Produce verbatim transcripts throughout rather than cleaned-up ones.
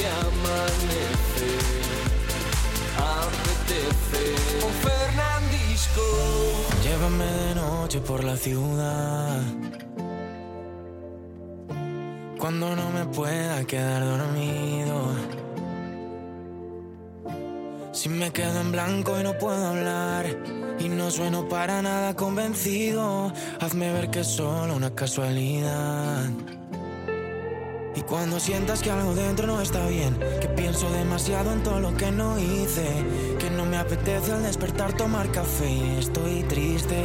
amanece, apetece. Con Fernandisco. Llévame de noche por la ciudad, cuando no me pueda quedar dormido. Si me quedo en blanco y no puedo hablar, y no sueno para nada convencido, hazme ver que es solo una casualidad. Y cuando sientas que algo dentro no está bien, que pienso demasiado en todo lo que no hice, que no me apetece al despertar tomar café y estoy triste,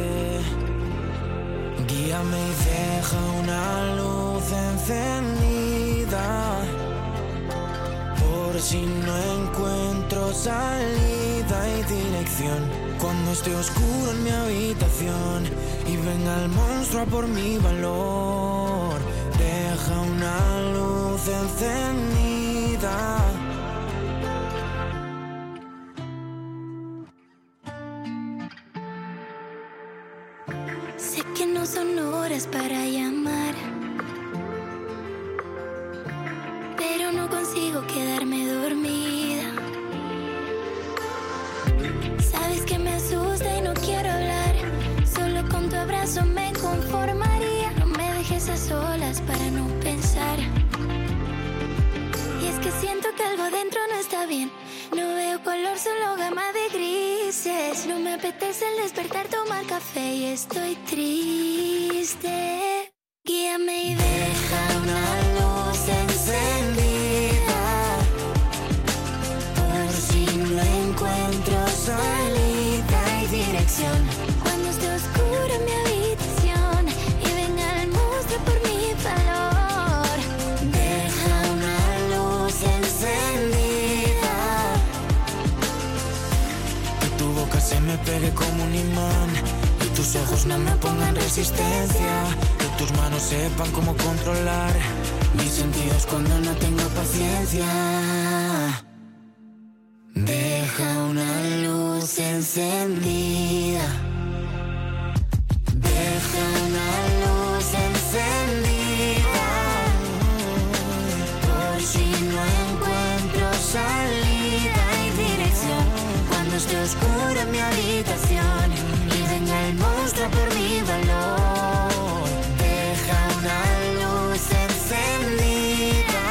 guíame y deja una luz encendida, por si no encuentro salida y dirección. Cuando esté oscuro en mi habitación y venga el monstruo a por mi valor, deja una luz encendida. Sé que no son horas para llamar, pero no consigo quedarme dormida. Sabes que me asusta y no quiero hablar, solo con tu abrazo me conformaría. No me dejes a solas para no pensar. Y es que siento que algo dentro no está bien. No veo color, solo gama de grises. No me apetece al despertar tomar café y estoy triste. Guíame y deja una luz encendida, por si no encuentro salida y dirección. Cuando esté oscuro en mi habitación y venga el monstruo por mi valor, deja una luz encendida. Que tu boca se me pegue como un imán y tus ojos no me pongan resistencia. Que tus manos sepan cómo controlar mis sentidos cuando no tengo paciencia. Deja una luz encendida, deja una luz encendida, por si no encuentro salida y dirección. Cuando esté oscuro en mi habitación y venga el monstruo por mi valor, deja una luz encendida,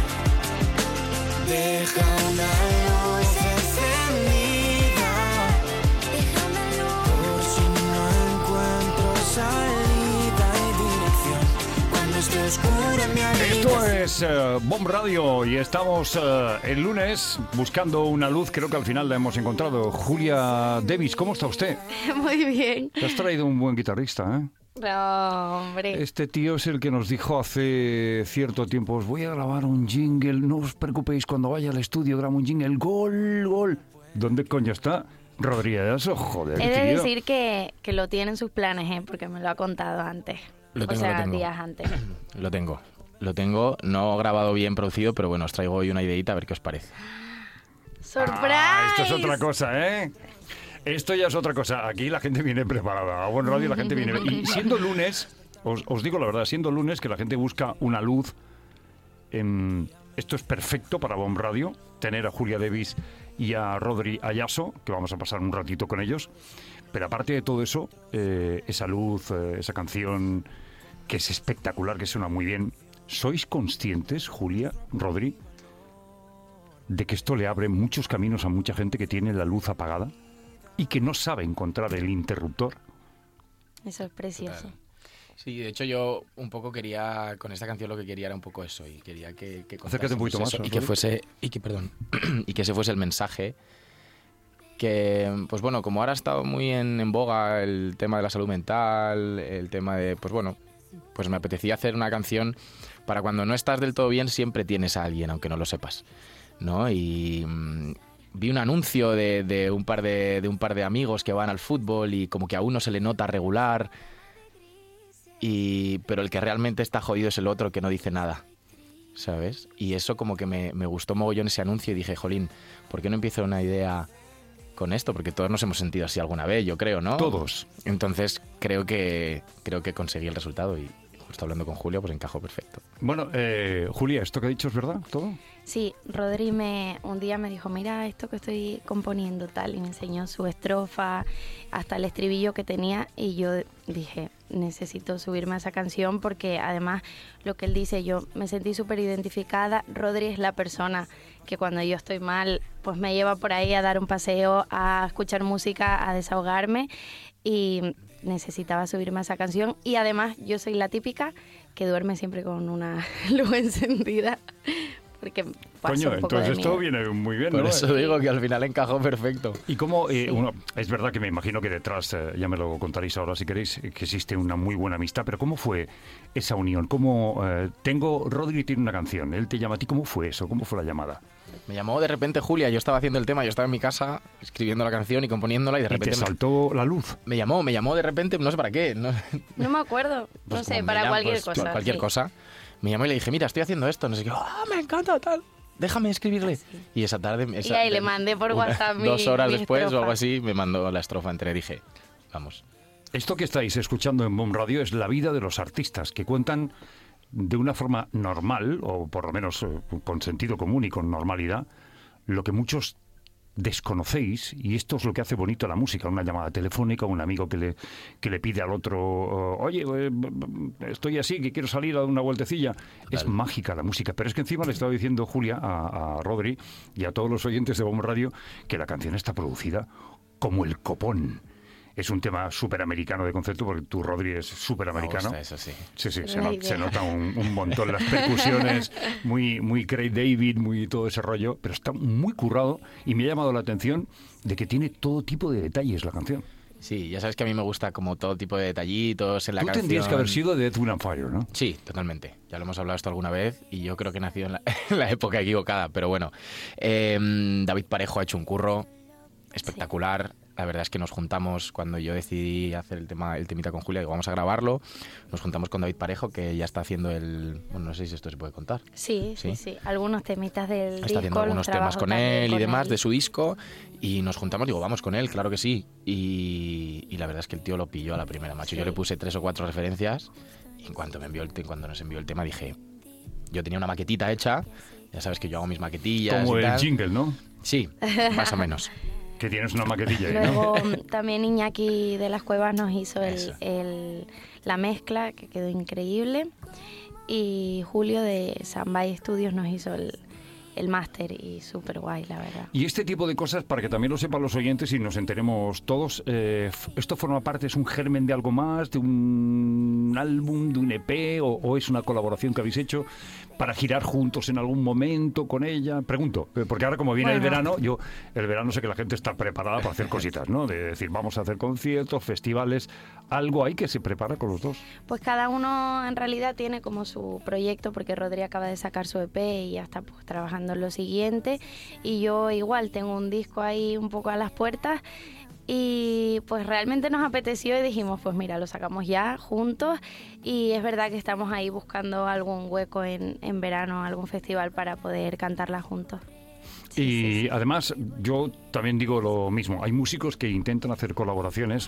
deja una luz encendida, Deja una luz. por si no encuentro salida y dirección. Cuando esté oscuro en mi habitación. Esto es uh, Bomb Radio y estamos uh, el lunes buscando una luz. Creo que al final la hemos encontrado. Julia Davis, ¿cómo está usted? Muy bien. Te has traído un buen guitarrista, ¿eh? No, hombre. Este tío es el que nos dijo hace cierto tiempo: os voy a grabar un jingle, no os preocupéis, cuando vaya al estudio grabo un jingle, gol, gol. ¿Dónde coño está Rodríguez? Oh, joder, He de tío. decir que, que lo tiene en sus planes, ¿eh? Porque me lo ha contado antes. Lo tengo, o sea, lo tengo. días antes. Lo tengo. Lo tengo, no grabado bien producido, pero bueno, os traigo hoy una ideita a ver qué os parece. ¡Surprise! Ah, esto es otra cosa, ¿eh? Esto ya es otra cosa. Aquí la gente viene preparada. A Buen Radio la gente viene... Y siendo lunes, os, os digo la verdad, siendo lunes que la gente busca una luz, en... esto es perfecto para Buen Radio, tener a Julia Davis y a Rodri Ayaso, que vamos a pasar un ratito con ellos. Pero aparte de todo eso, eh, esa luz, eh, esa canción que es espectacular, que suena muy bien. ¿Sois conscientes, Julia, Rodri, de que esto le abre muchos caminos a mucha gente que tiene la luz apagada y que no sabe encontrar el interruptor? Eso es precioso. Claro. Sí, de hecho yo un poco quería, con esta canción lo que quería era un poco eso, y quería que, que Acércate un poquito más, eso, y Rodri. que fuese, y que, perdón, y que ese fuese el mensaje, que, pues bueno, como ahora ha estado muy en, en boga el tema de la salud mental, el tema de, pues bueno, pues me apetecía hacer una canción para cuando no estás del todo bien, siempre tienes a alguien, aunque no lo sepas, ¿no? Y mm, vi un anuncio de, de, un par de, de un par de amigos que van al fútbol y como que a uno se le nota regular, y, pero el que realmente está jodido es el otro que no dice nada, ¿sabes? Y eso como que me, me gustó mogollón ese anuncio y dije, jolín, ¿por qué no empiezo una idea con esto? Porque todos nos hemos sentido así alguna vez, yo creo, ¿no? Todos. Entonces creo que creo que conseguí el resultado y justo hablando con Julia pues encajó perfecto. Bueno, eh, Julia, ¿esto que ha dicho es verdad todo? Sí, Rodri me, un día me dijo, mira esto que estoy componiendo tal, y me enseñó su estrofa, hasta el estribillo que tenía, y yo dije, necesito subirme a esa canción porque además lo que él dice, yo me sentí súper identificada. Rodri es la persona que cuando yo estoy mal, pues me lleva por ahí a dar un paseo, a escuchar música, a desahogarme, y necesitaba subirme a esa canción. Y además yo soy la típica que duerme siempre con una luz encendida, porque pasa Coño, un poco entonces de esto miedo. viene muy bien, Por ¿no? eso digo que al final encajó perfecto. Y cómo, eh, uno, es verdad que me imagino que detrás, eh, ya me lo contaréis ahora si queréis, eh, que existe una muy buena amistad, pero ¿cómo fue esa unión? ¿Cómo, eh, tengo, Rodri tiene una canción, él te llama a ti, ¿cómo fue eso? ¿Cómo fue la llamada? Me llamó de repente Julia, yo estaba haciendo el tema, yo estaba en mi casa escribiendo la canción y componiéndola y de Y te repente me, saltó la luz. me llamó, me llamó de repente, no sé para qué, no, No me acuerdo, pues no sé, como me para llama, cualquier pues, cosa. cualquier sí. cosa. Me llamó y le dije, mira, estoy haciendo esto, no sé qué, ¡ah, me encanta tal! Déjame escribirle. Y esa tarde... Esa, Y ahí le mandé por una- WhatsApp mi- Dos horas mi después o estrofa. algo así, me mandó la estrofa entera y dije, vamos. Esto que estáis escuchando en Bomb Radio es la vida de los artistas, que cuentan de una forma normal, o por lo menos eh, con sentido común y con normalidad, lo que muchos desconocéis, y esto es lo que hace bonito la música, una llamada telefónica, un amigo que le, que le pide al otro, oye, eh, estoy así, que quiero salir a dar una vueltecilla. Es mágica la música, pero es que encima le estaba diciendo Julia a, a Rodri y a todos los oyentes de Bomb Radio que la canción está producida como el copón. Es un tema súper americano de concepto, porque tú, Rodri, es súper americano. Me gusta eso, sí. Sí, sí, se, La no- idea. se nota un, un montón las percusiones, muy, muy Craig David, muy todo ese rollo, pero está muy currado y me ha llamado la atención de que tiene todo tipo de detalles la canción. Sí, ya sabes que a mí me gusta como todo tipo de detallitos en la Tú canción. tendrías que haber sido de Death, Wind and Fire, ¿no? Sí, totalmente. Ya lo hemos hablado esto alguna vez y yo creo que he nacido en la, en la época equivocada, pero bueno. Eh, David Parejo ha hecho un curro espectacular. La verdad es que nos juntamos cuando yo decidí hacer el tema, el temita con Julia, digo, vamos a grabarlo. Nos juntamos con David Parejo, que ya está haciendo el... Bueno, no sé si esto se puede contar. Sí, sí, ¿Sí? sí. Algunos temitas del Está disco. haciendo los algunos temas trabajo con también él y con demás él. de su disco y nos juntamos, digo, vamos con él, claro que sí. Y, y la verdad es que el tío lo pilló a la primera, macho. Sí. Yo le puse tres o cuatro referencias y en cuanto me envió el te- cuando nos envió el tema dije, yo tenía una maquetita hecha, ya sabes que yo hago mis maquetillas Como y el tal. jingle, ¿no? Sí, más o menos. Que tienes una maquetilla ahí, ¿no? Luego también Iñaki de las Cuevas nos hizo el, Eso. el- la mezcla, que quedó increíble. Y Julio de Sambay Studios nos hizo el, el máster y súper guay, la verdad. Y este tipo de cosas, para que también lo sepan los oyentes y nos enteremos todos, eh, f- ¿esto forma parte, es un germen de algo más, de un álbum, de un E P, o, o es una colaboración que habéis hecho para girar juntos en algún momento con ella? Pregunto, eh, porque ahora como viene el Bueno. verano, yo el verano sé que la gente está preparada para hacer cositas, ¿no? De decir, vamos a hacer conciertos, festivales, algo hay que se prepara con los dos. Pues cada uno en realidad tiene como su proyecto, porque Rodri acaba de sacar su E P y ya está pues trabajando en lo siguiente. Y yo igual tengo un disco ahí un poco a las puertas. Y pues realmente nos apeteció y dijimos, pues mira, lo sacamos ya juntos. Y es verdad que estamos ahí buscando algún hueco en, en verano, algún festival para poder cantarla juntos. Sí, y sí, sí. además, yo también digo lo mismo, hay músicos que intentan hacer colaboraciones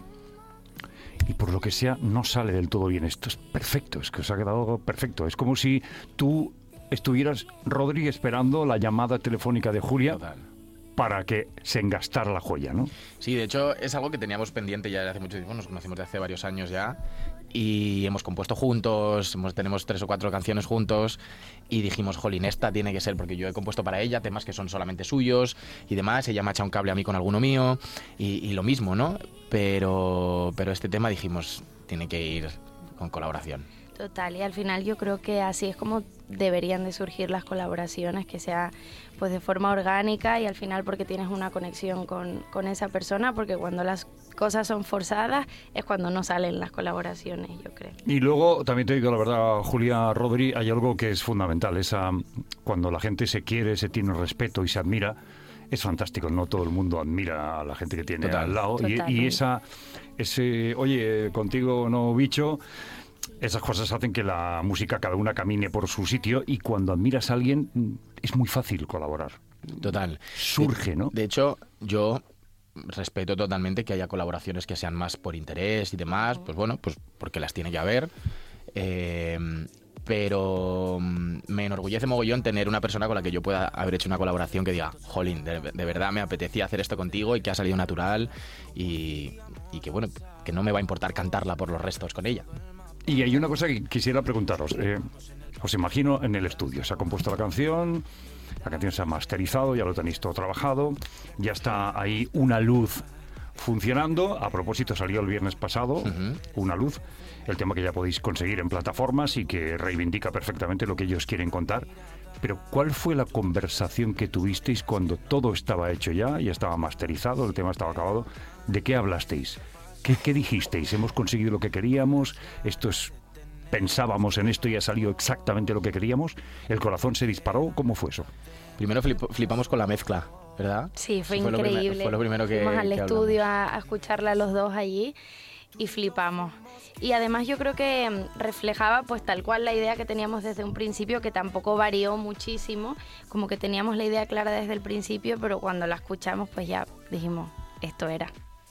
y por lo que sea no sale del todo bien. Esto es perfecto, es que os ha quedado perfecto. Es como si tú estuvieras, Rodri, esperando la llamada telefónica de Julia Total. para que se engastara la joya, ¿no? Sí, de hecho es algo que teníamos pendiente ya desde hace mucho tiempo, nos conocimos de hace varios años ya y hemos compuesto juntos, hemos, tenemos tres o cuatro canciones juntos y dijimos, jolín, esta tiene que ser, porque yo he compuesto para ella temas que son solamente suyos y demás, ella me ha echado un cable a mí con alguno mío y, y lo mismo, ¿no? Pero, pero este tema dijimos, tiene que ir con colaboración. Total, y al final yo creo que así es como deberían de surgir las colaboraciones, que sea pues de forma orgánica y al final porque tienes una conexión con, con esa persona, porque cuando las cosas son forzadas es cuando no salen las colaboraciones, yo creo. Y luego, también te digo la verdad, Julia, Rodri, hay algo que es fundamental, esa, cuando la gente se quiere, se tiene respeto y se admira, es fantástico, no todo el mundo admira a la gente que tiene Total. al lado. Y, y Totalmente. esa, ese, oye, contigo no bicho, esas cosas hacen que la música cada una camine por su sitio y cuando admiras a alguien mm, es muy fácil colaborar. Total. Surge, ¿no? De hecho, yo respeto totalmente que haya colaboraciones que sean más por interés y demás, pues bueno, pues porque las tiene que haber. Eh, pero mm, me enorgullece mogollón tener una persona con la que yo pueda haber hecho una colaboración que diga, jolín, de, de verdad me apetecía hacer esto contigo y que ha salido natural y, y que bueno, que no me va a importar cantarla por los restos con ella. Y hay una cosa que quisiera preguntaros. Eh, os imagino en el estudio, se ha compuesto la canción, la canción se ha masterizado, ya lo tenéis todo trabajado, ya está ahí Una Luz funcionando. A propósito, salió el viernes pasado, uh-huh. Una Luz, el tema que ya podéis conseguir en plataformas y que reivindica perfectamente lo que ellos quieren contar. Pero ¿cuál fue la conversación que tuvisteis cuando todo estaba hecho ya, ya estaba masterizado, el tema estaba acabado? ¿De qué hablasteis? ¿Qué, qué dijisteis? ¿Hemos conseguido lo que queríamos? ¿Esto es, pensábamos en esto y ha salido exactamente lo que queríamos? ¿El corazón se disparó? ¿Cómo fue eso? Primero flip, flipamos con la mezcla, ¿verdad? Sí, fue Eso increíble. Fue lo, primer, fue lo primero que Fuimos al que estudio a, a escucharla los dos allí y flipamos. Y además yo creo que reflejaba pues tal cual la idea que teníamos desde un principio, que tampoco varió muchísimo, como que teníamos la idea clara desde el principio, pero cuando la escuchamos pues ya dijimos, esto era.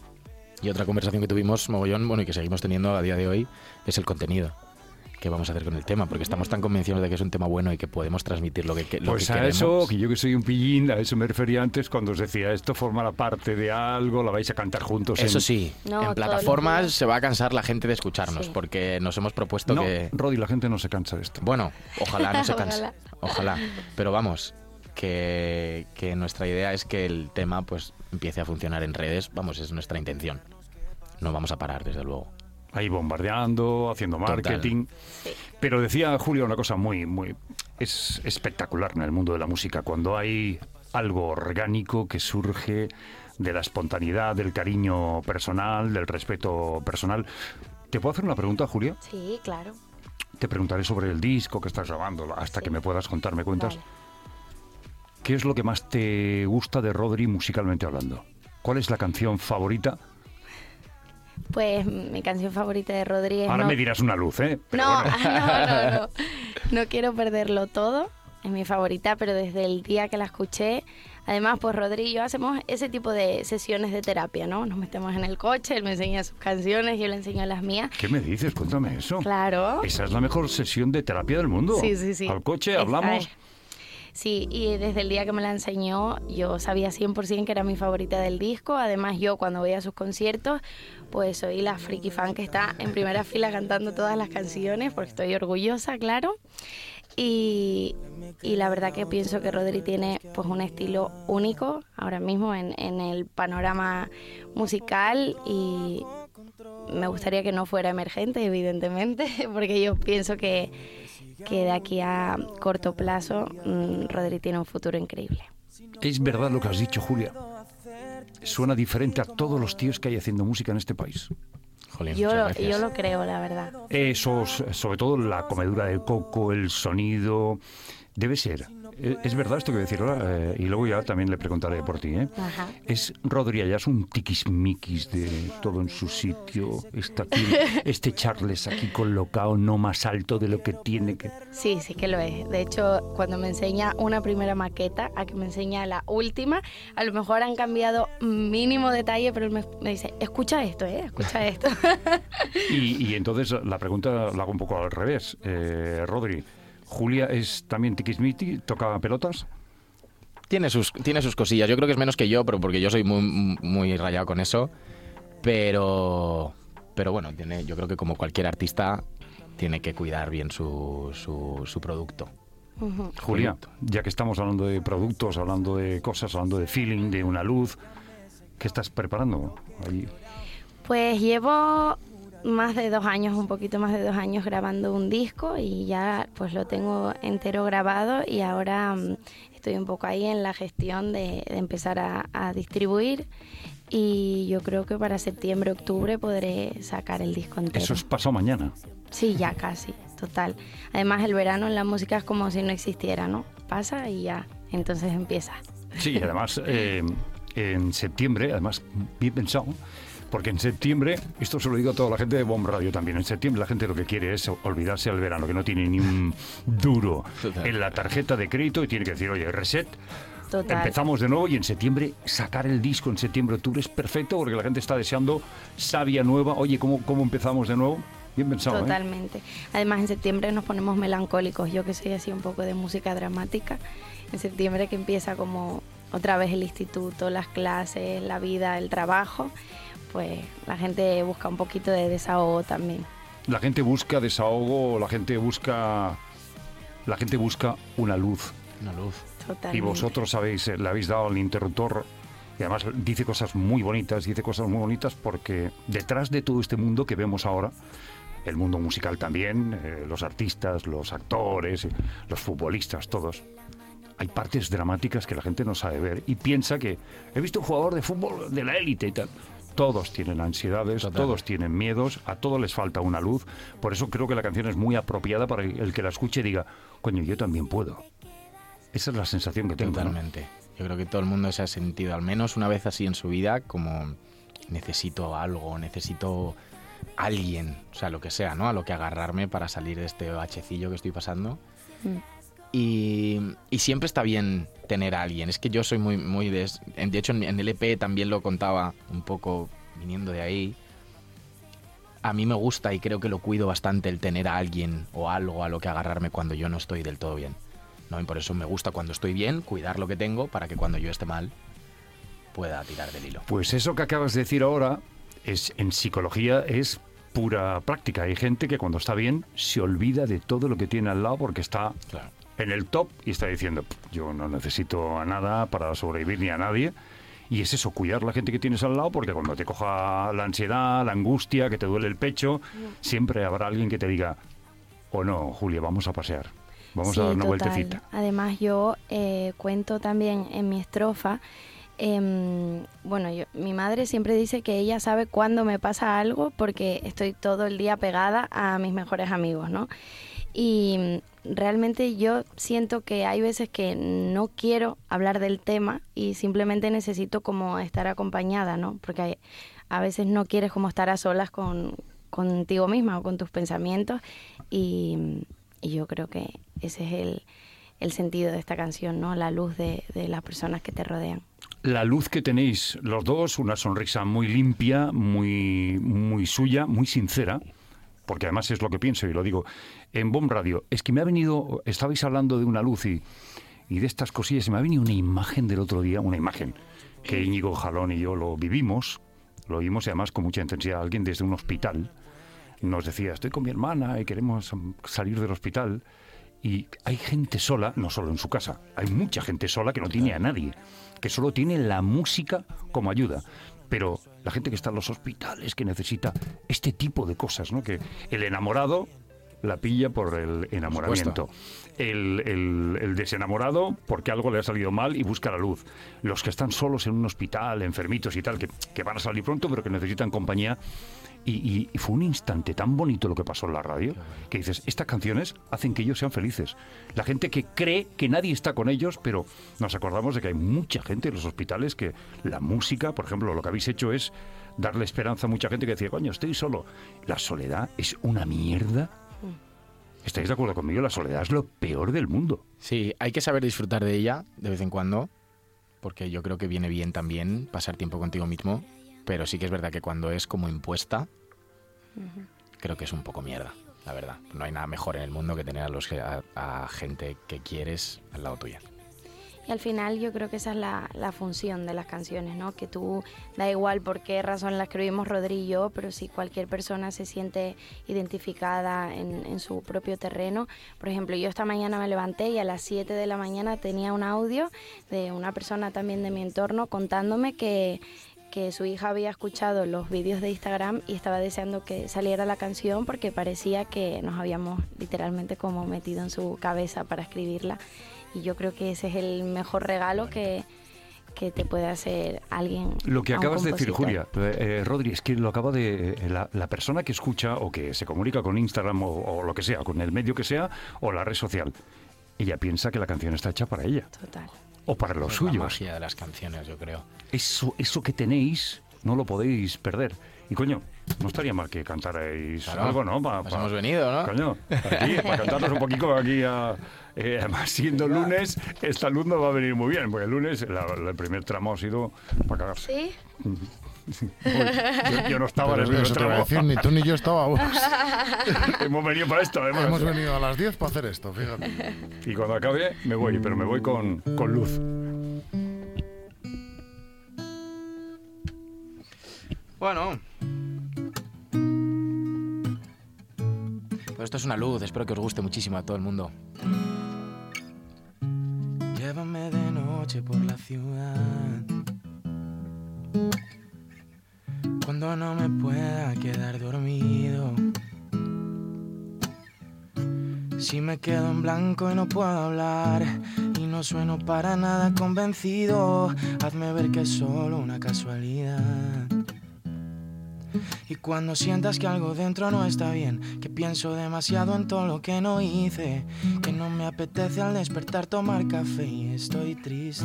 Y otra conversación que tuvimos, mogollón, bueno, y que seguimos teniendo a día de hoy, es el contenido. ¿Qué vamos a hacer con el tema? Porque estamos tan convencidos de que es un tema bueno y que podemos transmitir lo que, que, lo pues que a queremos. Eso, que yo que soy un pillín, a eso me refería antes cuando os decía, esto formará parte de algo, la vais a cantar juntos. Eso en... sí, no, en plataformas se va a cansar la gente de escucharnos, sí. Porque nos hemos propuesto no, que... Rodi, la gente no se cansa de esto. Bueno, ojalá no se canse, ojalá. ojalá. Pero vamos, que, que nuestra idea es que el tema pues empiece a funcionar en redes, vamos, es nuestra intención. No vamos a parar, desde luego. Ahí bombardeando, haciendo marketing. Sí. Pero decía Julio una cosa muy, muy... Es espectacular en el mundo de la música, cuando hay algo orgánico que surge de la espontaneidad, del cariño personal, del respeto personal. ¿Te puedo hacer una pregunta, Julia? Sí, claro. Te preguntaré sobre el disco que estás grabando, hasta sí. que me puedas contar, ¿me cuentas? Vale. ¿Qué es lo que más te gusta de Rodri musicalmente hablando? ¿Cuál es la canción favorita? Pues mi canción favorita de Rodri es... Ahora no... me dirás Una Luz, ¿eh? Pero no, bueno. no, no, no. No quiero perderlo todo. Es mi favorita, pero desde el día que la escuché... Además, pues Rodri y yo hacemos ese tipo de sesiones de terapia, ¿no? Nos metemos en el coche, él me enseña sus canciones, yo le enseño las mías. ¿Qué me dices? Cuéntame eso. Claro. Esa es la mejor sesión de terapia del mundo. Sí, sí, sí. Al coche, Esa hablamos... Es. Sí, y desde el día que me la enseñó, yo sabía cien por ciento que era mi favorita del disco. Además, yo cuando voy a sus conciertos, pues soy la friki fan que está en primera fila cantando todas las canciones, porque estoy orgullosa, claro. Y, y la verdad que pienso que Rodri tiene pues un estilo único ahora mismo en, en el panorama musical, y me gustaría que no fuera emergente, evidentemente, porque yo pienso que... que de aquí a corto plazo mmm, Rodri tiene un futuro increíble. Es verdad lo que has dicho, Julia. Suena diferente a todos los tíos que hay haciendo música en este país. Jolín, yo, lo, gracias. yo lo creo, la verdad. Eso, sobre todo la comedura del coco, el sonido, debe ser. Es verdad esto que voy a decir ahora, eh, y luego ya también le preguntaré por ti, ¿eh? Ajá. Es Rodri ya es un tiquismiquis de todo en su sitio, está aquí, este Charles aquí colocado no más alto de lo que tiene que... Sí, sí que lo es. De hecho, cuando me enseña una primera maqueta a que me enseña la última, a lo mejor han cambiado mínimo detalle, pero él me, me dice, escucha esto, ¿eh? Escucha esto. y, y entonces la pregunta la hago un poco al revés. Eh, Rodri, ¿Julia es también tiquismiti? ¿Toca pelotas? Tiene sus, tiene sus cosillas. Yo creo que es menos que yo, pero porque yo soy muy, muy rayado con eso. Pero, pero bueno, tiene, yo creo que como cualquier artista tiene que cuidar bien su, su, su producto. Uh-huh. Julia, ya que estamos hablando de productos, hablando de cosas, hablando de feeling, de Una Luz, ¿qué estás preparando ahí? Pues llevo... más de dos años, un poquito más de dos años grabando un disco, y ya pues lo tengo entero grabado, y ahora um, estoy un poco ahí en la gestión de, de empezar a, a distribuir, y yo creo que para septiembre, octubre podré sacar el disco entero. Eso es pasado mañana. Sí, ya casi, total. Además el verano en la música es como si no existiera, ¿no? Pasa y ya, entonces empieza. Sí, además eh, en septiembre, además bien pensado, porque en septiembre, esto se lo digo a toda la gente de Bomb Radio también, en septiembre la gente lo que quiere es olvidarse del verano, que no tiene ni un duro en la tarjeta de crédito y tiene que decir, oye, reset, Total. Empezamos de nuevo, y en septiembre sacar el disco en septiembre, octubre es perfecto, porque la gente está deseando savia nueva. Oye, ¿cómo, cómo empezamos de nuevo? Bien pensado, ¿eh? Totalmente. Además, en septiembre nos ponemos melancólicos. Yo que soy así un poco de música dramática. En septiembre que empieza como otra vez el instituto, las clases, la vida, el trabajo, pues la gente busca un poquito de desahogo también. La gente busca desahogo, la gente busca... La gente busca una luz. Una luz. Totalmente. Y vosotros habéis, le habéis dado el interruptor y además dice cosas muy bonitas, dice cosas muy bonitas porque detrás de todo este mundo que vemos ahora, el mundo musical también, eh, los artistas, los actores, los futbolistas, todos, hay partes dramáticas que la gente no sabe ver y piensa que he visto un jugador de fútbol de la élite y tal. Todos tienen ansiedades, Total. Todos tienen miedos, a todos les falta una luz. Por eso creo que la canción es muy apropiada para el que la escuche y diga, coño, yo también puedo. Esa es la sensación que tengo. Totalmente. ¿No? Yo creo que todo el mundo se ha sentido al menos una vez así en su vida como necesito algo, necesito alguien, o sea, lo que sea, ¿no? A lo que agarrarme para salir de este bachecillo que estoy pasando. Mm. Y, y siempre está bien tener a alguien. Es que yo soy muy, muy de... De hecho, en el E P también lo contaba un poco viniendo de ahí. A mí me gusta y creo que lo cuido bastante el tener a alguien o algo a lo que agarrarme cuando yo no estoy del todo bien, ¿no? Y por eso me gusta cuando estoy bien cuidar lo que tengo para que cuando yo esté mal pueda tirar del hilo. Pues eso que acabas de decir ahora es en psicología es pura práctica. Hay gente que cuando está bien se olvida de todo lo que tiene al lado porque está Claro. en el top y está diciendo yo no necesito a nada para sobrevivir ni a nadie. Y es eso, cuidar la gente que tienes al lado, porque cuando te coja la ansiedad, la angustia, que te duele el pecho, siempre habrá alguien que te diga, o no, Julia, vamos a pasear, vamos Sí, a dar una total. vueltecita. Además, yo eh, cuento también en mi estrofa, eh, bueno, yo, mi madre siempre dice que ella sabe cuándo me pasa algo porque estoy todo el día pegada a mis mejores amigos, ¿no? Y realmente yo siento que hay veces que no quiero hablar del tema y simplemente necesito como estar acompañada, ¿no? Porque hay, a veces no quieres como estar a solas con, contigo misma o con tus pensamientos y, y yo creo que ese es el, el sentido de esta canción, ¿no? La luz de, de las personas que te rodean. La luz que tenéis los dos, una sonrisa muy limpia, muy, muy suya, muy sincera, porque además es lo que pienso y lo digo en Bomb Radio, es que me ha venido, estabais hablando de una luz y, y de estas cosillas, y me ha venido una imagen del otro día, una imagen que Íñigo Jalón y yo lo vivimos, lo vimos y además con mucha intensidad. Alguien desde un hospital nos decía, estoy con mi hermana y queremos salir del hospital, y hay gente sola, no solo en su casa, hay mucha gente sola que no tiene a nadie, que solo tiene la música como ayuda. Pero la gente que está en los hospitales, que necesita este tipo de cosas, ¿no? Que el enamorado la pilla por el enamoramiento. El, el, el desenamorado porque algo le ha salido mal y busca la luz. Los que están solos en un hospital, enfermitos y tal, que, que van a salir pronto pero que necesitan compañía. Y, y, y fue un instante tan bonito lo que pasó en la radio, que dices, estas canciones hacen que ellos sean felices. La gente que cree que nadie está con ellos, pero nos acordamos de que hay mucha gente en los hospitales que la música, por ejemplo, lo que habéis hecho es darle esperanza a mucha gente que decía, coño, estoy solo. La soledad es una mierda. ¿Estáis de acuerdo conmigo? La soledad es lo peor del mundo. Sí, hay que saber disfrutar de ella de vez en cuando, porque yo creo que viene bien también pasar tiempo contigo mismo, pero sí que es verdad que cuando es como impuesta, uh-huh. creo que es un poco mierda, la verdad. No hay nada mejor en el mundo que tener a, los, a, a gente que quieres al lado tuya. Y al final yo creo que esa es la, la función de las canciones, ¿no? Que tú, da igual por qué razón la escribimos Rodri y yo, pero si cualquier persona se siente identificada en, en su propio terreno. Por ejemplo, yo esta mañana me levanté y a las siete de la mañana tenía un audio de una persona también de mi entorno contándome que, que su hija había escuchado los vídeos de Instagram y estaba deseando que saliera la canción porque parecía que nos habíamos literalmente como metido en su cabeza para escribirla. Y yo creo que ese es el mejor regalo que, que te puede hacer alguien. Lo que acabas de decir, compositor. Julia, eh, Rodri, es que lo acaba de... Eh, la, la persona que escucha o que se comunica con Instagram o, o lo que sea, con el medio que sea, o la red social, ella piensa que la canción está hecha para ella. Total. O para los Es suyos. la magia de las canciones, yo creo. Eso, eso que tenéis, no lo podéis perder. Y coño, No estaría mal que cantarais Claro, algo, ¿no? Pa, nos pa- hemos venido, ¿no? Coño, aquí, para cantarnos un poquito aquí a... eh, además, siendo lunes, esta luz nos va a venir muy bien, porque el lunes la- la- el primer tramo ha sido para cagarse. ¿Sí? Yo, yo no estaba Pero en el primer eso te voy a tramo. decir, ni tú ni yo estábamos. Hemos venido para esto, además. Hemos venido a las diez para hacer esto, fíjate. Y cuando acabe, me voy, pero me voy con, con luz. Bueno. Pues esto es una luz, espero que os guste muchísimo a todo el mundo. Llévame de noche por la ciudad, cuando no me pueda quedar dormido. Si me quedo en blanco y no puedo hablar y no sueno para nada convencido, hazme ver que es solo una casualidad. Y cuando sientas que algo dentro no está bien, que pienso demasiado en todo lo que no hice, que no me apetece al despertar tomar café y estoy triste,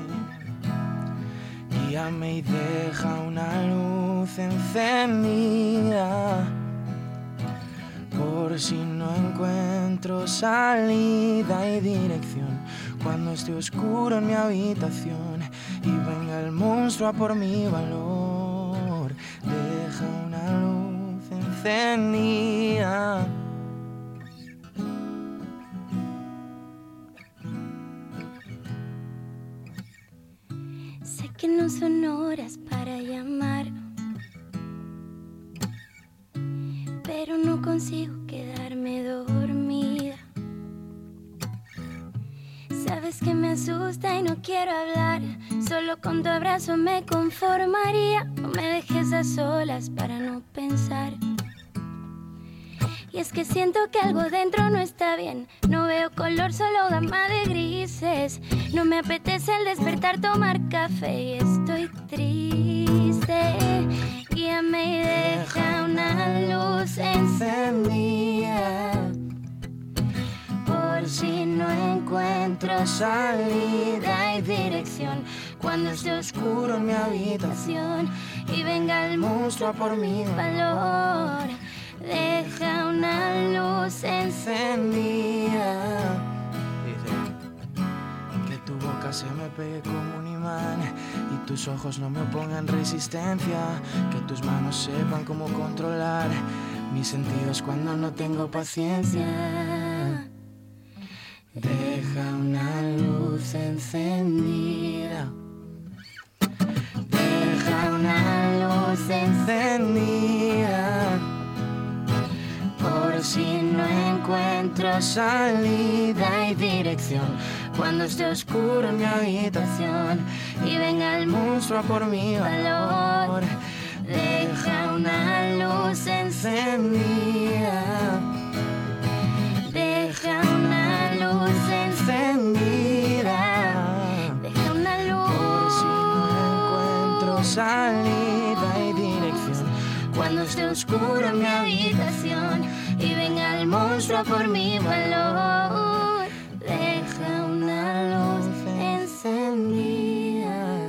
guíame y deja una luz encendida, por si no encuentro salida y dirección, cuando esté oscuro en mi habitación y venga el monstruo a por mi valor. Deja una luz encendida. Sé que no son horas para llamar, pero no consigo quedarme dormida. Sabes que me asusta y no quiero hablar, solo con tu abrazo me conformaría. No me dejes a solas para no pensar. Y es que siento que algo dentro no está bien, no veo color, solo gama de grises. No me apetece al despertar tomar café y estoy triste. Guíame y deja una luz encendida, por si no encuentro salida y dirección, cuando esté oscuro en mi habitación y venga el monstruo a por mi valor. Deja una luz encendida. Dice que tu boca se me pegue como un imán y tus ojos no me opongan resistencia, que tus manos sepan cómo controlar mis sentidos cuando no tengo paciencia. Deja una luz encendida, deja una luz encendida, por si no encuentro salida y dirección, cuando esté oscuro en mi habitación y venga el monstruo a por mi valor. Deja una luz encendida, deja una luz encendida, deja una luz, por si no encuentro salida y dirección, cuando esté oscuro en mi habitación y venga el monstruo a por mi valor. Deja una luz encendida.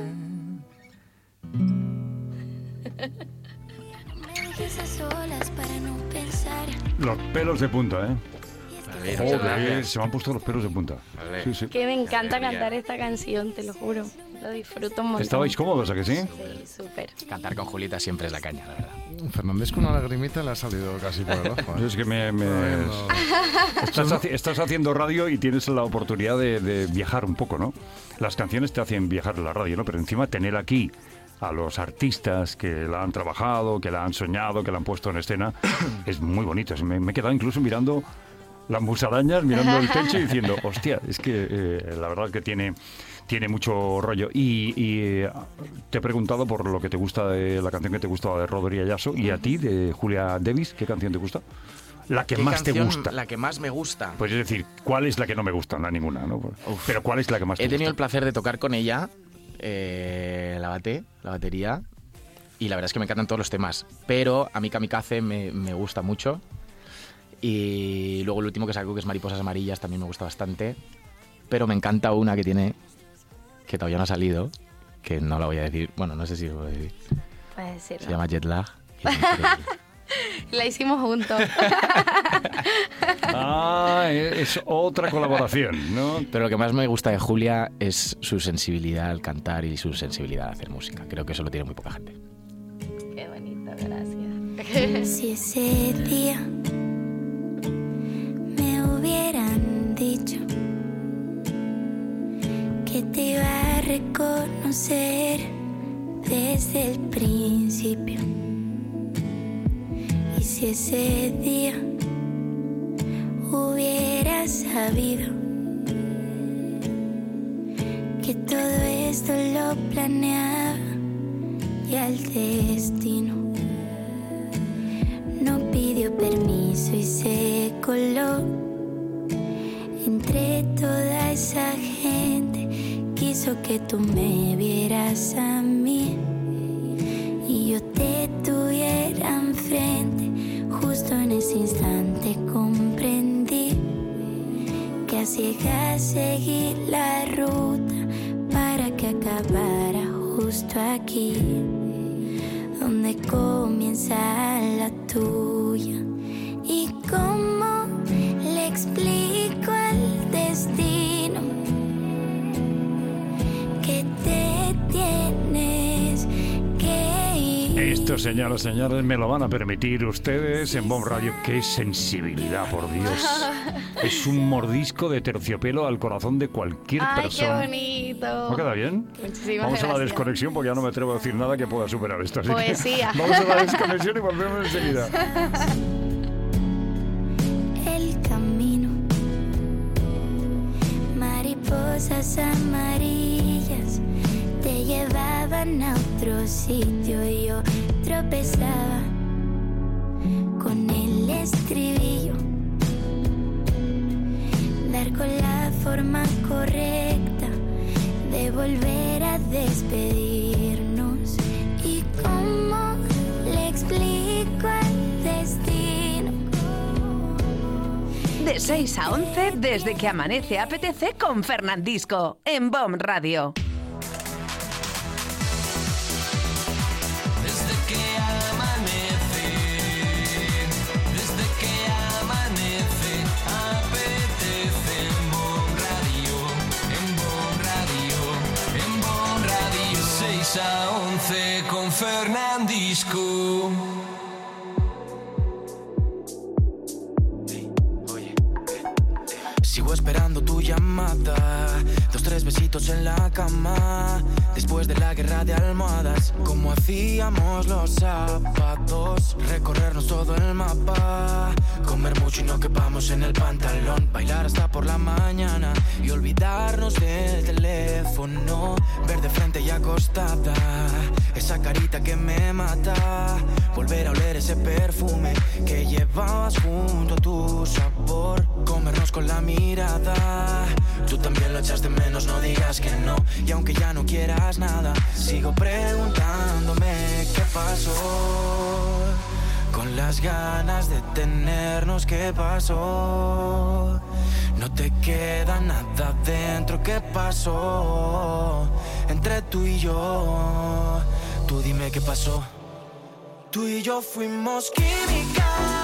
No me dejes a solas para no pensar. Los pelos de punta, ¿eh? Y es que Joder, se me han puesto los pelos de punta. Vale. Sí, sí. Que me encanta alegría. cantar esta canción, te lo juro. Lo disfruto un montón. ¿Estabais cómodos, a que sí? Sí, súper. Cantar con Julita siempre es la caña, la verdad. Fernández con una lagrimita le ha salido casi por el ojo. ¿eh? Es que me... me- Ay, no. Estás, haci- estás haciendo radio y tienes la oportunidad de, de viajar un poco, ¿no? Las canciones te hacen viajar en la radio, ¿no? Pero encima tener aquí a los artistas que la han trabajado, que la han soñado, que la han puesto en escena, es muy bonito. Me, me he quedado incluso mirando las musarañas, mirando el techo y diciendo, hostia, es que eh, la verdad que tiene... Tiene mucho rollo. Y, y, eh, te he preguntado por lo que te gusta de la canción que te gusta de Rodri Ayaso. ¿Y a ti, de Julia Davis, qué canción te gusta? La que ¿Qué más te canción, gusta. La que más me gusta. Pues es decir, ¿cuál es la que no me gusta? No, ninguna, ¿no? Pero ¿cuál es la que más te He tenido el gusta? placer de tocar con ella eh, la bate, la batería, y la verdad es que me encantan todos los temas. Pero a mí Kamikaze me, me gusta mucho. Y luego el último que sacó, que es Mariposas Amarillas, también me gusta bastante. Pero me encanta una que tiene, que todavía no ha salido, que no la voy a decir. Bueno, no sé si lo voy a decir. Puedes decirlo. Se llama Jet Lag. Y es increíble. La hicimos juntos. Ah, es otra colaboración, ¿no? Pero lo que más me gusta de Julia es su sensibilidad al cantar y su sensibilidad a hacer música. Creo que eso lo tiene muy poca gente. Qué bonito, gracias. Si ese día me hubieran dicho que te iba a reconocer desde el principio, y si ese día hubiera sabido que todo esto lo planeaba ya el destino, no pidió permiso y se coló entre toda esa gente, quiso que tú me vieras a mí y yo te tuviera enfrente. Justo en ese instante comprendí que a ciegas seguí la ruta para que acabara justo aquí, donde comienza la tuya. ¿Y cómo le explico al destino que te tienes que ir? Esto, señoras y señores, me lo van a permitir ustedes en Bomb Radio. ¡Qué sensibilidad, por Dios! Es un mordisco de terciopelo al corazón de cualquier Ay, persona. qué bonito. ¿No queda bien? Muchísimas Vamos a la gracias. desconexión porque ya no me atrevo a decir nada que pueda superar esto. Así que Poesía. vamos a la desconexión y volvemos enseguida. El camino, mariposas amarillas te llevaban a otro sitio y yo tropezaba con el estribillo, dar con la forma correcta de volver a despedirnos. ¿Y cómo le explico al destino? De seis a once, desde que amanece A P T C con Fernandisco, en Bomb Radio. Desde que amanece, desde que amanece, apetece en Bomb Radio, en Bomb Radio, en Bomb Radio. seis a once con Fernandisco. Sigo esperando tu llamada, dos, tres besitos en la cama, después de la guerra de almohadas, como hacíamos los sábados, recorrernos todo el mapa, comer mucho y no quepamos en el pantalón, bailar hasta por la mañana y olvidarnos del teléfono, ver de frente y acostada, esa carita que me mata, volver a oler ese perfume que llevabas junto a tu sabor, comernos con la mirada, tú también lo echas de menos, no digas que no, y aunque ya no quieras nada, sigo preguntándome qué pasó, con las ganas de tenernos, qué pasó, no te queda nada dentro, qué pasó, entre tú y yo, tú dime qué pasó, tú y yo fuimos química.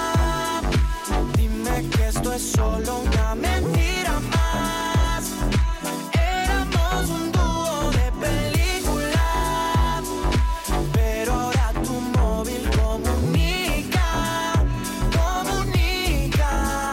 Dime que esto es solo una mentira más. Éramos un dúo de película, pero ahora tu móvil comunica, comunica.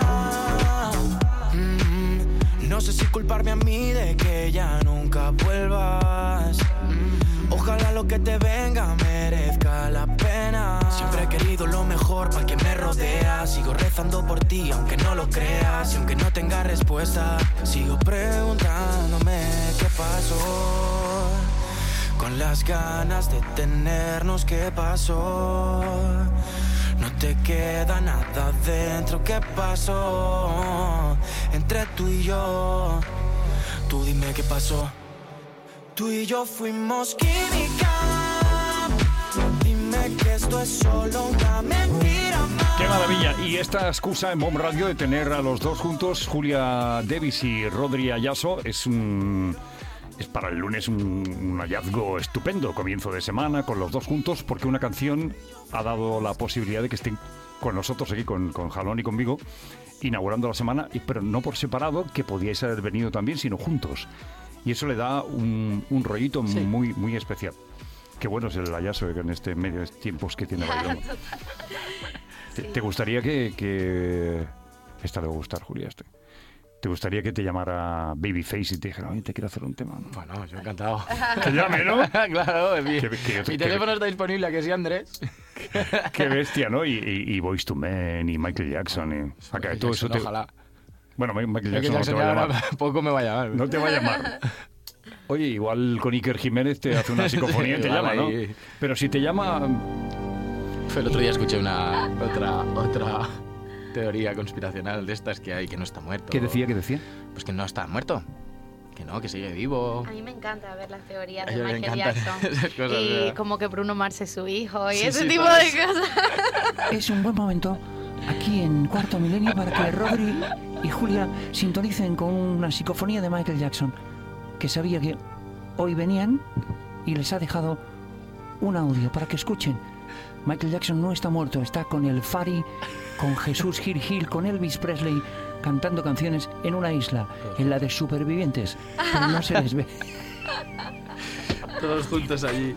Mm, no sé si culparme a mí de que ya nunca vuelvas. Mm, ojalá lo que te venga merezca la pena. Siempre he querido lo mejor para quien me rodea. Sigo rezando por ti aunque no lo creas. Y aunque no tenga respuesta, sigo preguntándome qué pasó, con las ganas de tenernos, qué pasó, no te queda nada dentro, qué pasó, entre tú y yo, tú dime qué pasó, tú y yo fuimos química. Dime que esto es solo una mentira más. ¡Qué maravilla! Y esta excusa en Bomb Radio de tener a los dos juntos, Julia Davis y Rodri Ayaso, es un... es para el lunes un, un hallazgo estupendo, comienzo de semana con los dos juntos, porque una canción ha dado la posibilidad de que estén con nosotros aquí, con, con Jalón y conmigo, inaugurando la semana, y- pero no por separado, que podíais haber venido también, sino juntos. Y eso le da un, un rollito Sí. muy, muy especial. Qué bueno es el Ayaso en este medio de tiempos que tiene Bailongo. ¿Te, te gustaría que, que... Esta le va a gustar, Julia, este. ¿Te gustaría que te llamara Babyface y te dijera, oye, te quiero hacer un tema? ¿no? Bueno, yo encantado. Que llame, ¿no? Claro, mi, Que- que- mi que- teléfono está disponible, ¿a que sí, Andrés? Qué bestia, ¿no? Y, y, y Boyz two Men y Michael Jackson. Y... Acá, todo eso te... Ojalá. Bueno, Michael Michael Jackson no te Jackson va a ya llamar. poco me va a llamar. No te va a llamar. Oye, igual con Iker Jiménez te hace una psicofonía y te Igual llama, ¿no? ahí. Pero si te llama... El otro día escuché una otra otra teoría conspiracional de estas que hay, que no está muerto. ¿Qué decía? ¿Qué decía? Pues que no está muerto. Que no, que sigue vivo. A mí me encanta ver las teorías A de ellos les Michael encantan Jackson. esas cosas, y ¿verdad? como que Bruno Mars es su hijo y Sí, ese sí, tipo todo de eso. cosas. Es un buen momento aquí en Cuarto Milenio para que Rodri y Julia sintonicen con una psicofonía de Michael Jackson, que sabía que hoy venían y les ha dejado un audio para que escuchen. Michael Jackson no está muerto, está con el Fari, con Jesús Gil Gil, con Elvis Presley, cantando canciones en una isla, en la de supervivientes, pero no se les ve. Todos juntos allí.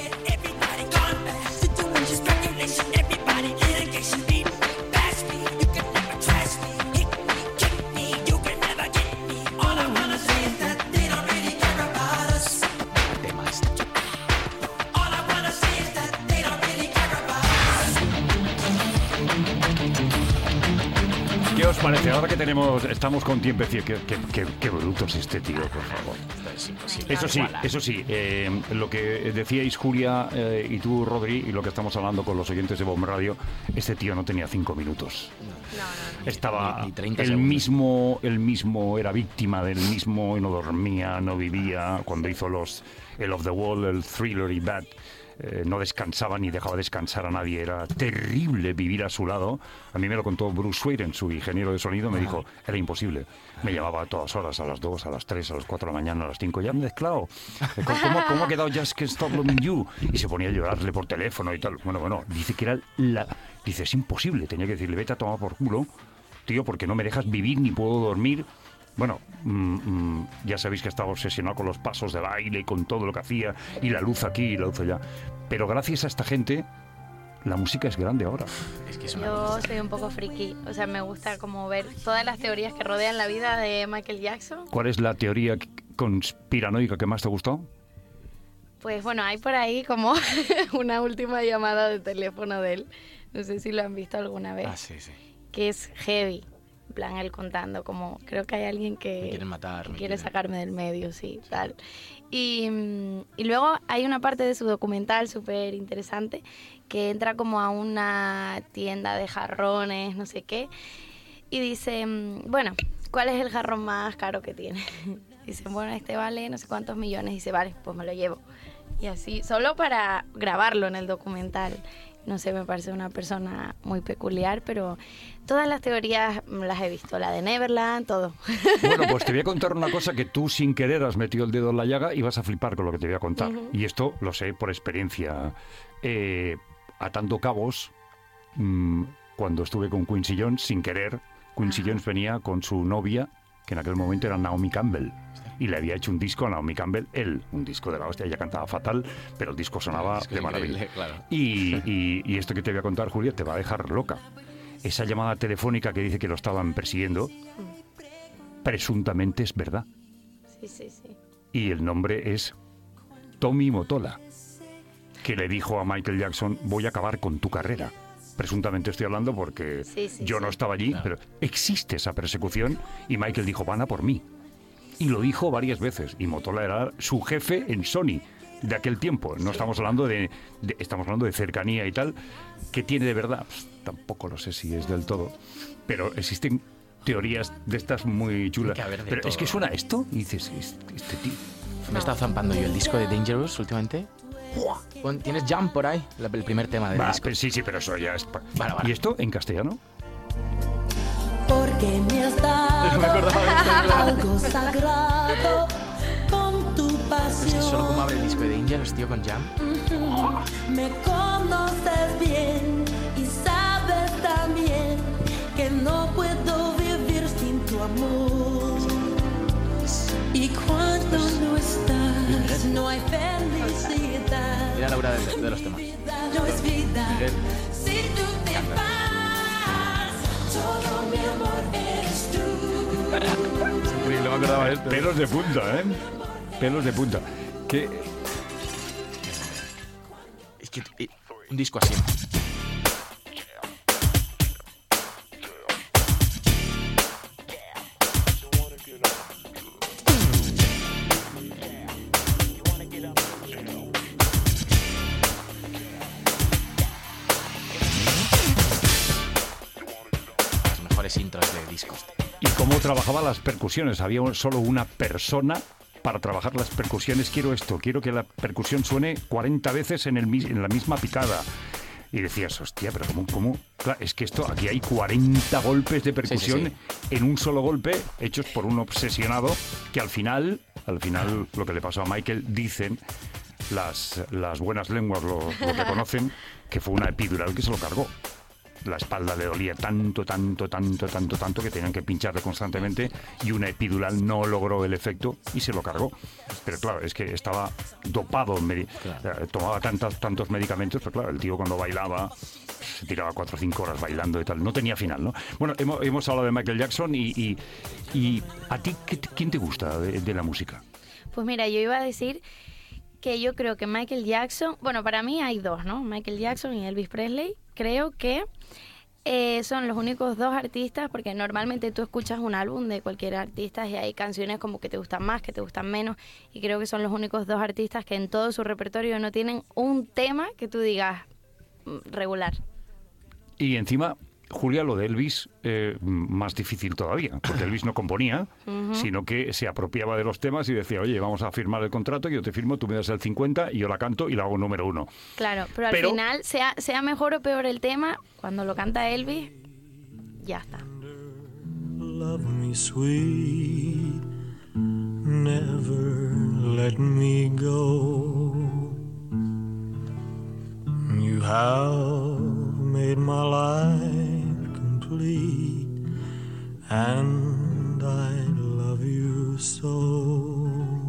Temas. ¿Qué os parece? Ahora que tenemos, estamos con tiempo, qué, qué, qué, qué bruto es este tío, por favor. Esto es imposible. Eso sí, Igualar. eso sí, eh, lo que decíais Julia eh, y tú, Rodri, y lo que estamos hablando con los oyentes de Bomb Radio, este tío no tenía cinco minutos. Estaba Ni- ni treinta el segundos. mismo, el mismo era víctima del mismo y no dormía, no vivía. Cuando hizo los el Off the Wall, el Thriller y Bad, eh, no descansaba ni dejaba descansar a nadie. Era terrible vivir a su lado. A mí me lo contó Bruce Sweden, su ingeniero de sonido, me dijo, era imposible. Me llamaba a todas horas, a las dos, a las tres, a las cuatro de la mañana, a las cinco, ya me he mezclado. Eh, ¿Cómo, cómo- cómo ha quedado Just Can't Stop Loving You? Y se ponía a llorarle por teléfono y tal. Bueno, bueno, dice que era la... Dice, es imposible. Tenía que decirle, vete a tomar por culo, tío, porque no me dejas vivir ni puedo dormir. Bueno, mm, mm, ya sabéis que estaba obsesionado con los pasos de baile y con todo lo que hacía, y la luz aquí y la luz allá. Pero gracias a esta gente, la música es grande ahora. Es que es una Yo soy un poco friki, o sea, me gusta como ver todas las teorías que rodean la vida de Michael Jackson. ¿Cuál es la teoría conspiranoica que más te ha gustado? Pues bueno, hay por ahí como una última llamada de teléfono de él, no sé si lo han visto alguna vez, Ah, sí, sí. que es heavy, en plan él contando como, creo que hay alguien que, Me quieren matar, que me quiere quieren- sacarme del medio, sí, tal. Y, mm, y luego hay una parte de su documental súper interesante que entra como a una tienda de jarrones, no sé qué, y dice, mm, bueno, ¿cuál es el jarrón más caro que tiene? Dice, bueno, este vale no sé cuántos millones. Dice, vale, pues me lo llevo. Y así, solo para grabarlo en el documental. No sé, me parece una persona muy peculiar, pero todas las teorías las he visto, la de Neverland, todo. Bueno, pues te voy a contar una cosa que tú sin querer has metido el dedo en la llaga y vas a flipar con lo que te voy a contar. Ujú. Y esto lo sé por experiencia. Eh, atando cabos, mm, cuando estuve con Quincy Jones, sin querer, Quincy Jones venía con su novia, que en aquel momento era Naomi Campbell. Y le había hecho un disco a Naomi Campbell, él, un disco de la hostia, ella cantaba fatal, pero el disco sonaba Es que de es maravilla. increíble, claro. Y, y- y esto que te voy a contar, Julia, te va a dejar loca. Esa llamada telefónica que dice que lo estaban persiguiendo, presuntamente es verdad. Sí, sí, sí. Y el nombre es Tommy Mottola, que le dijo a Michael Jackson, voy a acabar con tu carrera. Presuntamente estoy hablando porque Sí, sí, yo no sí. estaba allí, Claro. pero existe esa persecución y Michael dijo, van a por mí. Y lo dijo varias veces. Y Mottola era su jefe en Sony de aquel tiempo. No estamos hablando de, de- estamos hablando de cercanía y tal. ¿Qué tiene de verdad? Pues, tampoco lo sé si es del todo. Pero existen teorías de estas muy chulas. Tiene que haber de Pero es que todo. suena esto y dices, este, este tío... Me he estado zampando yo el disco de Dangerous últimamente. Pon- ¿Tienes Jump por ahí? La- el primer tema del Va, disco. pero sí, sí, pero eso ya es... pa- Vale, vale. ¿Y esto en castellano? Porque me has dado No me acordaba de esto, es verdad. algo sagrado con tu el disco de Angels, tío, con Jam. Me conoces bien y sabes también que no puedo vivir sin tu amor. Y cuando no estás, no hay felicidad. Mira Laura de, de los temas. No es vida. Si tú te vas, todo mi amor eres tú. Es increíble, me acordaba de esto. Pelos de punta, ¿eh? Pelos de punta. Que Es que eh, un disco así. Las mejores intros de discos. y cómo trabajaba las percusiones. Había un- solo una persona para trabajar las percusiones. Quiero esto, quiero que la percusión suene cuarenta veces en, el, mis- en la misma picada. Y decías, hostia, pero ¿cómo? cómo? Claro, es que esto, aquí hay cuarenta golpes de percusión Sí, sí, en un solo golpe, hechos por un obsesionado, que al final, al final, lo que le pasó a Michael, dicen las, las buenas lenguas, lo, lo reconocen, que fue una epidural que se lo cargó. La espalda le dolía tanto, tanto, tanto, tanto, tanto que tenían que pincharle constantemente y una epidural no logró el efecto y se lo cargó. Pero claro, es que estaba dopado, medi- eh, tomaba tantos, tantos medicamentos, pero claro, el tío cuando bailaba se tiraba cuatro o cinco horas bailando y tal. No tenía final, ¿no? Bueno, hemos, hemos hablado de Michael Jackson y, y, y ¿a ti qué- quién te gusta de, de la música? Pues mira, yo iba a decir que yo creo que Michael Jackson, bueno, para mí hay dos, ¿no? Michael Jackson y Elvis Presley. Creo que eh, son los únicos dos artistas, porque normalmente tú escuchas un álbum de cualquier artista y hay canciones como que te gustan más, que te gustan menos, y creo que son los únicos dos artistas que en todo su repertorio no tienen un tema que tú digas mm, regular. Y encima, Julia, lo de Elvis, eh, más difícil todavía, porque Elvis no componía, Ujú. sino que se apropiaba de los temas y decía, oye, vamos a firmar el contrato, yo te firmo, tú me das el cincuenta y yo la canto y la hago número uno. Claro, pero al Pero- final, sea, sea mejor o peor el tema, cuando lo canta Elvis, ya está. Love me sweet, never let me go. You have made my life complete, and I love you so.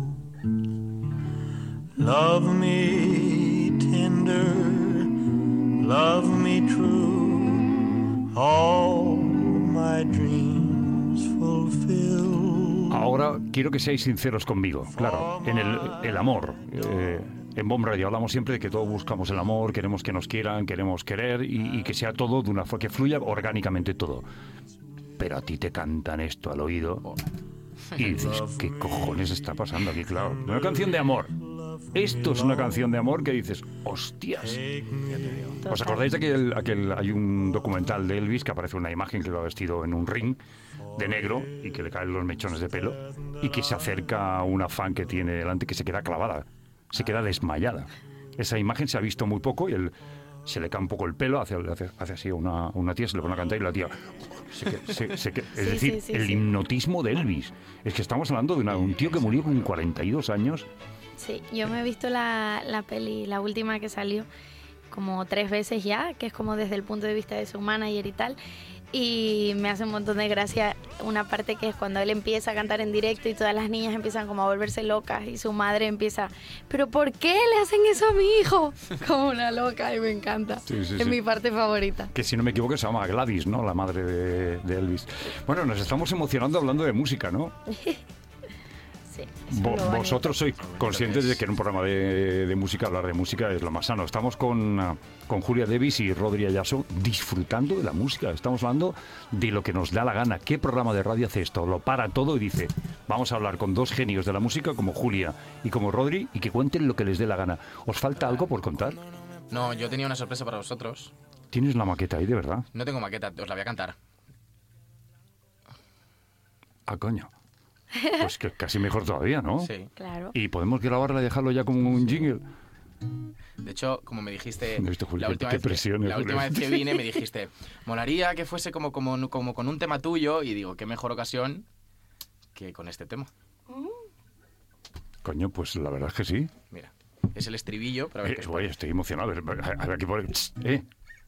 Love me tender, love me true, all my dreams fulfill. Ahora quiero que seáis sinceros conmigo, claro, en el, el amor. Eh, en Bomb Radio hablamos siempre de que todos buscamos el amor, queremos que nos quieran, queremos querer y, y que sea todo de una forma que fluya orgánicamente todo. Pero a ti te cantan esto al oído y dices, ¿qué cojones está pasando aquí? Claro, una canción de amor. Esto es una canción de amor que dices, hostias. ¿Os acordáis de aquel, aquel, hay un documental de Elvis que aparece una imagen que lo ha vestido en un ring de negro y que le caen los mechones de pelo y que se acerca a una fan que tiene delante que se queda clavada, se queda desmayada? Esa imagen se ha visto muy poco y él se le cae un poco el pelo, hace, hace, hace así a una, una tía, se le pone a cantar y la tía se que- se- se que- es Sí, decir, sí, sí, el sí. hipnotismo de Elvis. Es que estamos hablando de una- un tío que murió con cuarenta y dos años. Sí, yo me he visto la, la peli, la última que salió, como tres veces ya, que es como desde el punto de vista de su manager y tal, y me hace un montón de gracia una parte que es cuando él empieza a cantar en directo y todas las niñas empiezan como a volverse locas y su madre empieza, ¿pero por qué le hacen eso a mi hijo? Como una loca y me encanta. Sí, sí, es sí. mi parte favorita. Que si no me equivoco se llama Gladys, ¿no? La madre de, de Elvis. Bueno, nos estamos emocionando hablando de música, ¿no? Sí, Vo- es lo bonito. vosotros sois conscientes de que en un programa de, de música hablar de música es lo más sano. Estamos con, ah, con Julia Davis y Rodri Ayaso disfrutando de la música. Estamos hablando de lo que nos da la gana. ¿Qué programa de radio hace esto? Lo para todo y dice, vamos a hablar con dos genios de la música como Julia y como Rodri y que cuenten lo que les dé la gana. ¿Os falta algo por contar? No, yo tenía una sorpresa para vosotros. ¿Tienes la maqueta ahí, de verdad? No tengo maqueta, os la voy a cantar. Ah, coño. Pues que casi mejor todavía, ¿no? Sí. Claro. Y podemos grabarla y dejarlo ya como un jingle. De hecho, como me dijiste No, esto, Julio, la última, qué vez, que, presión, eh, la Julio. última vez que vine, me dijiste, molaría que fuese como, como, como con un tema tuyo, y digo, qué mejor ocasión que con este tema. Coño, pues la verdad es que sí. Mira, es el estribillo, pero a ver Eh, qué guay, estoy emocionado. A ver, a ver, aquí pone... Eh.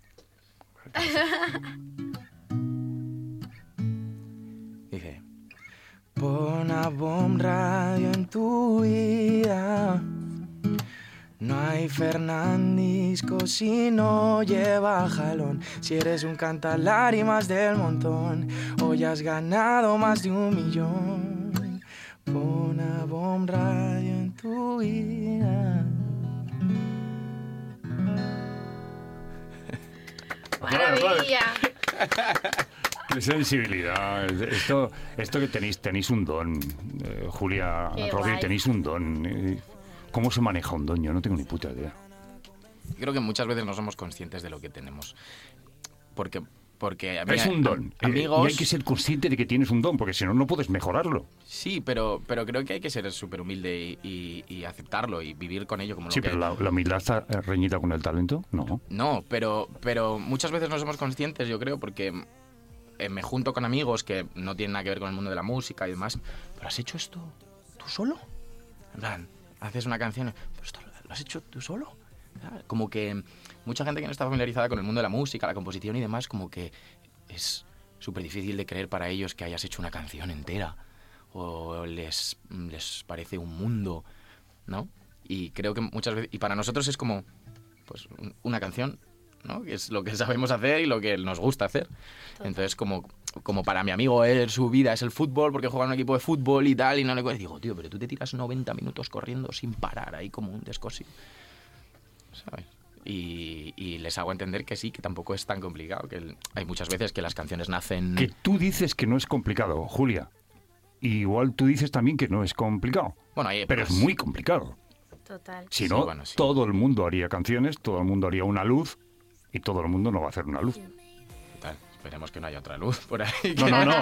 dice. Pon a Bomb Radio en tu vida. No hay Fernandisco si no lleva jalón. Si eres un cantalárimas del montón, hoy has ganado más de un millón. Pon a Bomb Radio en tu vida. ¡Maravilla! Qué sensibilidad. Esto, esto que tenéis, tenéis un don, eh, Julia, Qué Rodri, guay. tenéis un don. Eh, ¿Cómo se maneja un don? Yo no tengo ni puta idea. Creo que muchas veces no somos conscientes de lo que tenemos. Porque, porque a mí, Es un don. eh, amigos... y hay que ser consciente de que tienes un don, porque si no, no puedes mejorarlo. Sí, pero, pero creo que hay que ser súper humilde y, y, y aceptarlo y vivir con ello como Sí, lo que pero la, la humildad está eh, reñida con el talento. No. No, pero, pero muchas veces no somos conscientes, yo creo, porque eh, me junto con amigos que no tienen nada que ver con el mundo de la música y demás. ¿Pero has hecho esto tú solo? En plan, haces una canción, ¿pero esto lo has hecho tú solo? ¿Sabes? Como que mucha gente que no está familiarizada con el mundo de la música, la composición y demás, como que es súper difícil de creer para ellos que hayas hecho una canción entera. O les, les parece un mundo, ¿no? Y creo que muchas veces... Y para nosotros es como, pues, un- una canción, ¿no? Que es lo que sabemos hacer y lo que nos gusta hacer. Entonces, como, como para mi amigo, él, su vida es el fútbol, porque juega en un equipo de fútbol y tal, y no le... y digo, tío, pero tú te tiras noventa minutos corriendo sin parar ahí como un descosido, ¿sabes? Y, y les hago entender que sí, que tampoco es tan complicado, que el- hay muchas veces que las canciones nacen... Que tú dices que no es complicado, Julia. Y igual tú dices también que no es complicado. Bueno, hay Pero es épocas. muy complicado. Total. Si Sí, no, bueno, sí. todo el mundo haría canciones, todo el mundo haría una luz y todo el mundo no va a hacer una luz. Tal, esperemos que no haya otra luz por ahí. No, no, no.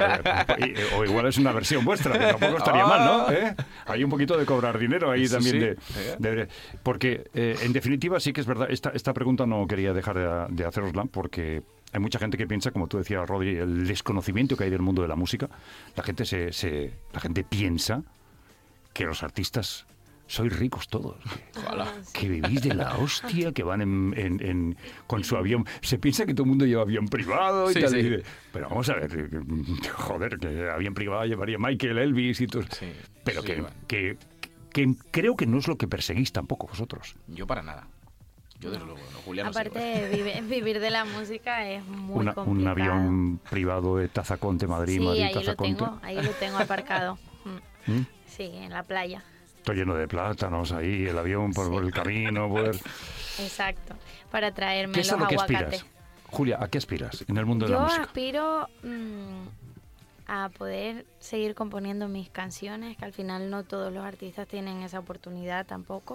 Y- O igual es una versión vuestra, que tampoco estaría mal, ¿no? ¿Eh? Hay un poquito de cobrar dinero ahí Sí, también. sí. De, de- porque, eh, en definitiva, sí que es verdad, esta, esta pregunta no quería dejar de, de hacerosla, porque hay mucha gente que piensa, como tú decías, Rodri, el desconocimiento que hay del mundo de la música. La gente, se, se- la gente piensa que los artistas sois ricos todos. Ojalá. Que vivís de la hostia, que van en, en- en- con su avión. Se piensa que todo el mundo lleva avión privado y Sí, tal. sí. y dice, pero vamos a ver, que- joder, que avión privado llevaría Michael, Elvis y todo. Sí, Pero sí, que, bueno. que, que creo que no es lo que perseguís tampoco vosotros. Yo para nada. Yo desde luego, no, Julia no sé, Aparte, vive- vivir de la música es muy Una- complicado. un avión privado de Tazaconte, Madrid, Sí, Madrid, ahí lo Tazaconte. tengo, ahí lo tengo aparcado. Mm. ¿Mm? Sí, en la playa. Todo lleno de plátanos ahí, el avión por, por el camino. Por... Exacto. Para traerme ¿Qué es a los lo que aguacates. aspiras? Julia, ¿a qué aspiras en el mundo de Yo la música? aspiro mm, a poder seguir componiendo mis canciones, que al final no todos los artistas tienen esa oportunidad tampoco,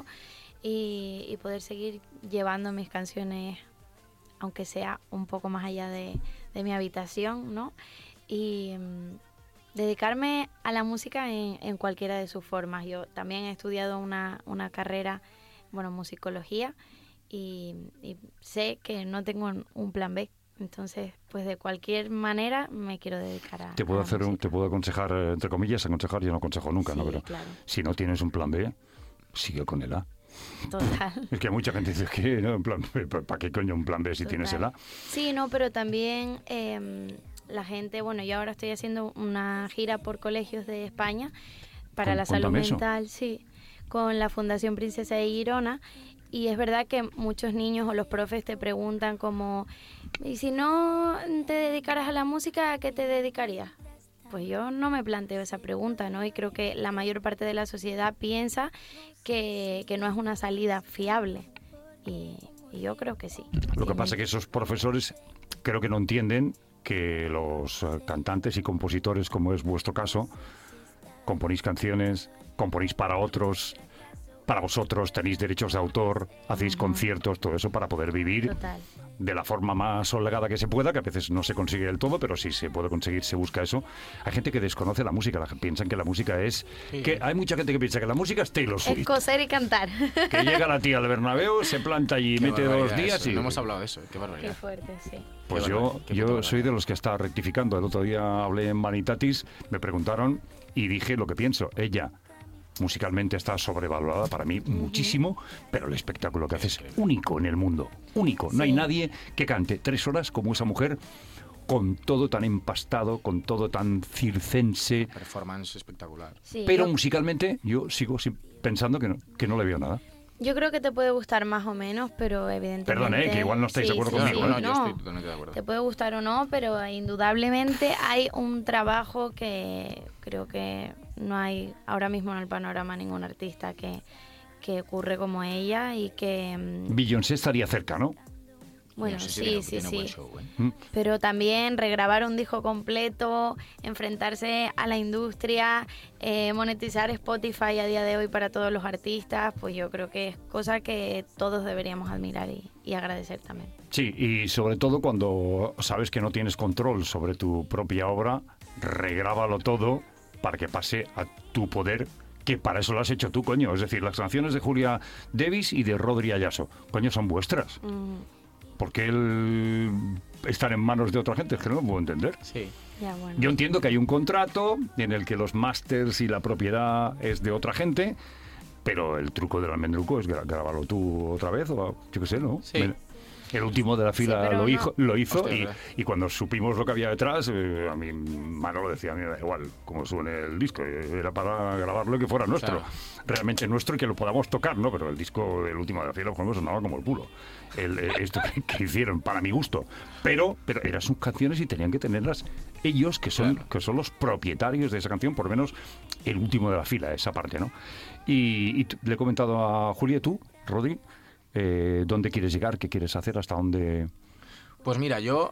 y, y poder seguir llevando mis canciones, aunque sea un poco más allá de, de mi habitación, ¿no? Y mm, dedicarme a la música en, en cualquiera de sus formas. Yo también he estudiado una, una carrera, bueno, musicología, y, y sé que no tengo un, un plan B. Entonces, pues de cualquier manera me quiero dedicar a Te puedo a la hacer un- música. te puedo aconsejar, eh, entre comillas, aconsejar, yo no aconsejo nunca, ¿no? Sí, Pero claro. si no tienes un plan B, sigue con el A. Total. Es que mucha gente dice que no, en plan B, ¿para qué coño un plan B si tienes el A? Sí, no, pero también em, la gente, bueno, yo ahora estoy haciendo una gira por colegios de España para Cu- la salud cuéntame eso. mental, sí, con la Fundación Princesa de Girona. Y es verdad que muchos niños o los profes te preguntan como, ¿y si no te dedicaras a la música, a qué te dedicarías? Pues yo no me planteo esa pregunta, ¿no? Y creo que la mayor parte de la sociedad piensa que, que no es una salida fiable. Y, y yo creo que sí. Lo que pasa es que esos profesores creo que no entienden que los eh, cantantes y compositores, como es vuestro caso, componís canciones, componís para otros, para vosotros, tenéis derechos de autor, hacéis conciertos, todo eso para poder vivir Total. de la forma más holgada que se pueda, que a veces no se consigue del todo, pero si se puede conseguir, se busca eso. Hay gente que desconoce la música, la gente piensan que la música es... Sí. que hay mucha gente que piensa que la música es Taylor Es Swift. coser y cantar. Que llega la tía al Bernabéu, se planta allí, Qué mete dos barbaridad días eso, y... No hemos hablado de eso, qué Qué barbaridad. fuerte, sí. Pues Qué yo, barbaridad, qué yo puta soy de barbaridad. los que está rectificando. El otro día hablé en Vanitatis, me preguntaron y dije lo que pienso. Ella musicalmente está sobrevalorada para mí muchísimo, pero el espectáculo que hace es único en el mundo, único. No hay nadie que cante tres horas como esa mujer, con todo tan empastado, con todo tan circense. Performance espectacular. Sí, pero yo- musicalmente yo sigo sin- pensando que no, que no le veo nada. Yo creo que te puede gustar más o menos, pero evidentemente... Perdón, ¿eh? Que igual no estáis de Sí, acuerdo sí, conmigo, sí, ¿eh? Yo estoy totalmente de acuerdo. Te puede gustar o no, pero indudablemente hay un trabajo que creo que no hay ahora mismo en el panorama ningún artista que, que ocurre como ella y que... mm, Beyoncé estaría cerca, ¿no? Bueno, Beyoncé sí, tiene- sí, tiene sí. buen show, ¿eh? Mm. Pero también regrabar un disco completo, enfrentarse a la industria, eh, monetizar Spotify a día de hoy para todos los artistas, pues yo creo que es cosa que todos deberíamos admirar y, y agradecer también. Sí, y sobre todo cuando sabes que no tienes control sobre tu propia obra, regrábalo todo para que pase a tu poder, que para eso lo has hecho tú, coño. Es decir, las canciones de Julia Davis y de Rodri Ayaso, coño, son vuestras. Mm, ¿Por qué el estar en manos de otra gente? Es que no lo puedo entender. Sí. ya, bueno. Yo entiendo que hay un contrato en el que los másters y la propiedad es de otra gente, pero el truco del almendruco es gra- grabarlo tú otra vez, o yo qué sé, ¿no? Sí. Me- El último de la fila pero lo, no. hizo, lo hizo Hostia, y, verdad. y cuando supimos lo que había detrás, eh, a mi mano lo decía, a mí me da igual cómo suene el disco, eh, era para grabarlo y que fuera nuestro, Claro. realmente nuestro y que lo podamos tocar, ¿no? Pero el disco del último de la fila, por ejemplo, sonaba como el culo, el, eh, esto que, que hicieron, para mi gusto, pero, pero eran sus canciones y tenían que tenerlas ellos, que son, Claro. que son los propietarios de esa canción, por lo menos el último de la fila, esa parte, ¿no? Y, y t- le he comentado a Julia, tú, Rodri, eh, ¿dónde quieres llegar? ¿Qué quieres hacer? ¿Hasta dónde...? Pues mira, yo,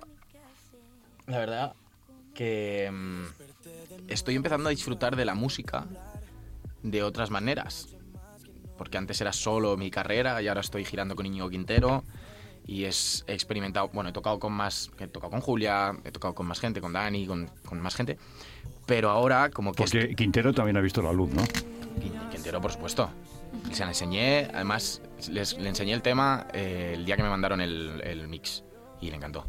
la verdad, que mm, estoy empezando a disfrutar de la música de otras maneras. Porque antes era solo mi carrera y ahora estoy girando con Íñigo Quintero y es, he experimentado, bueno, he tocado con más, he tocado con Julia, he tocado con más gente, con Dani, con, con más gente, pero ahora como que... Porque Quintero también ha visto la luz, ¿no? Quin- Quintero, por supuesto. Se la enseñé, además les, le enseñé el tema eh, el día que me mandaron el, el mix y le encantó.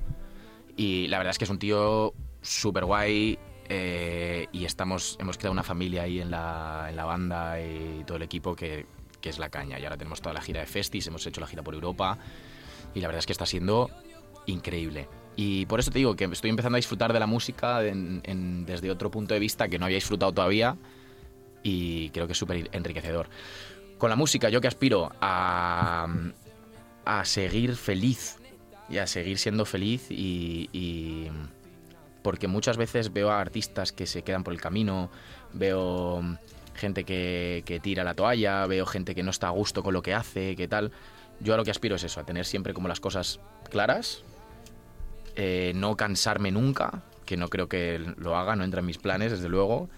Y la verdad es que es un tío súper guay eh, y estamos, hemos creado una familia ahí en la, en la banda y todo el equipo que, que es la caña. Y ahora tenemos toda la gira de festis, hemos hecho la gira por Europa y la verdad es que está siendo increíble. Y por eso te digo que estoy empezando a disfrutar de la música en- en- desde otro punto de vista que no había disfrutado todavía y creo que es súper enriquecedor. Con la música yo que aspiro a, a seguir feliz y a seguir siendo feliz y, y- porque muchas veces veo a artistas que se quedan por el camino, veo gente que, que tira la toalla, veo gente que no está a gusto con lo que hace, que tal. Yo a lo que aspiro es eso, a tener siempre como las cosas claras, eh, no cansarme nunca, que no creo que lo haga, no entra en mis planes desde luego,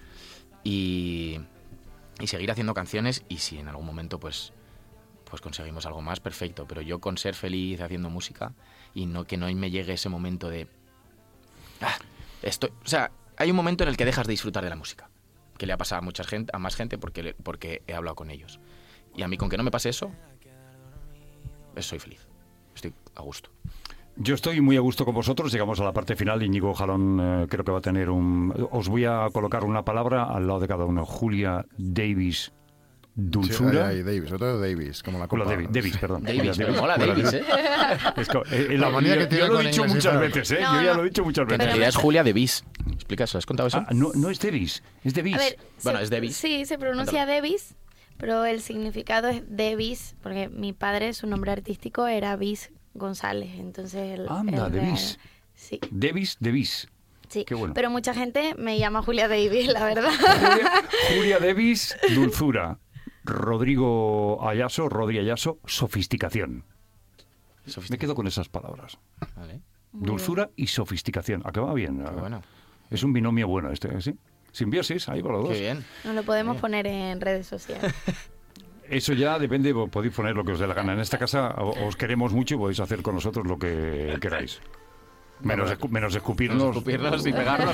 y, y seguir haciendo canciones y si en algún momento pues pues conseguimos algo más, perfecto, pero yo con ser feliz haciendo música y no que no me llegue ese momento de ah, esto, o sea, hay un momento en el que dejas de disfrutar de la música, que le ha pasado a mucha gente, a más gente porque le- porque he hablado con ellos. Y a mí con que no me pase eso, pues soy feliz. Estoy a gusto. Yo estoy muy a gusto con vosotros. Llegamos a la parte final. Íñigo Jalón eh, creo que va a tener un... Os voy a colocar una palabra al lado de cada uno. Julia Davis, dulzura. Sí, ahí, ahí, Davis, sobre todo Davis, como la Hola, copa. Davis, Davis, perdón. Davis, Julia pero mola Julia Davis, ¿eh? Es co- eh, La eh, manía yo- que tiene yo lo con he dicho inglés y muchas tal. veces, ¿eh? No, yo ya no. lo he dicho muchas Que en veces. realidad es Julia Davis. ¿Explicas? ¿Lo has contado eso? Ah, no, no es Davis, es Davis. A ver, Bueno, se- es Davis. Sí, se pronuncia Davis, pero el significado es Davis, porque mi padre, su nombre artístico era Bis González, entonces... El, Anda, el Davis. real- Sí, Davis, Davis. sí. Qué bueno. Pero mucha gente me llama Julia Davis, la verdad. Julia, Julia Davis, dulzura. Rodrigo Ayaso, Rodri Ayaso, sofisticación. Me quedo con esas palabras. Vale. Dulzura y sofisticación. Acaba bien. Qué bueno. Es un binomio bueno este, ¿sí? Simbiosis, ahí con los dos. Qué bien. Nos lo podemos poner en redes sociales. Eso ya depende, vo- podéis poner lo que os dé la gana. En esta casa o- os queremos mucho y podéis hacer con nosotros lo que queráis. Menos, escu- menos escupirnos. Menos escupirnos y pegarnos.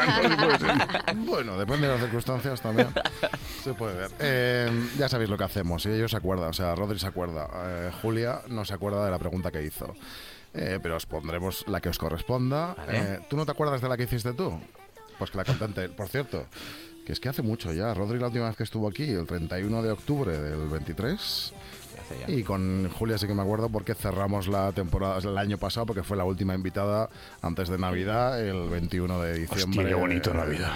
Bueno, depende de las circunstancias también. Se puede ver. Eh, ya sabéis lo que hacemos, y ellos se acuerdan, o sea, Rodri se acuerda. Eh, Julia no se acuerda de la pregunta que hizo. Eh, pero os pondremos la que os corresponda. Vale. Eh, ¿Tú no te acuerdas de la que hiciste tú? Pues que la cantante, por cierto. que es que hace mucho ya. Rodri la última vez que estuvo aquí, el treinta y uno de octubre del veintitrés. Y con Julia sí que me acuerdo porque cerramos la temporada el año pasado, porque fue la última invitada antes de Navidad, el veintiuno de diciembre. Hostia, qué bonito Navidad.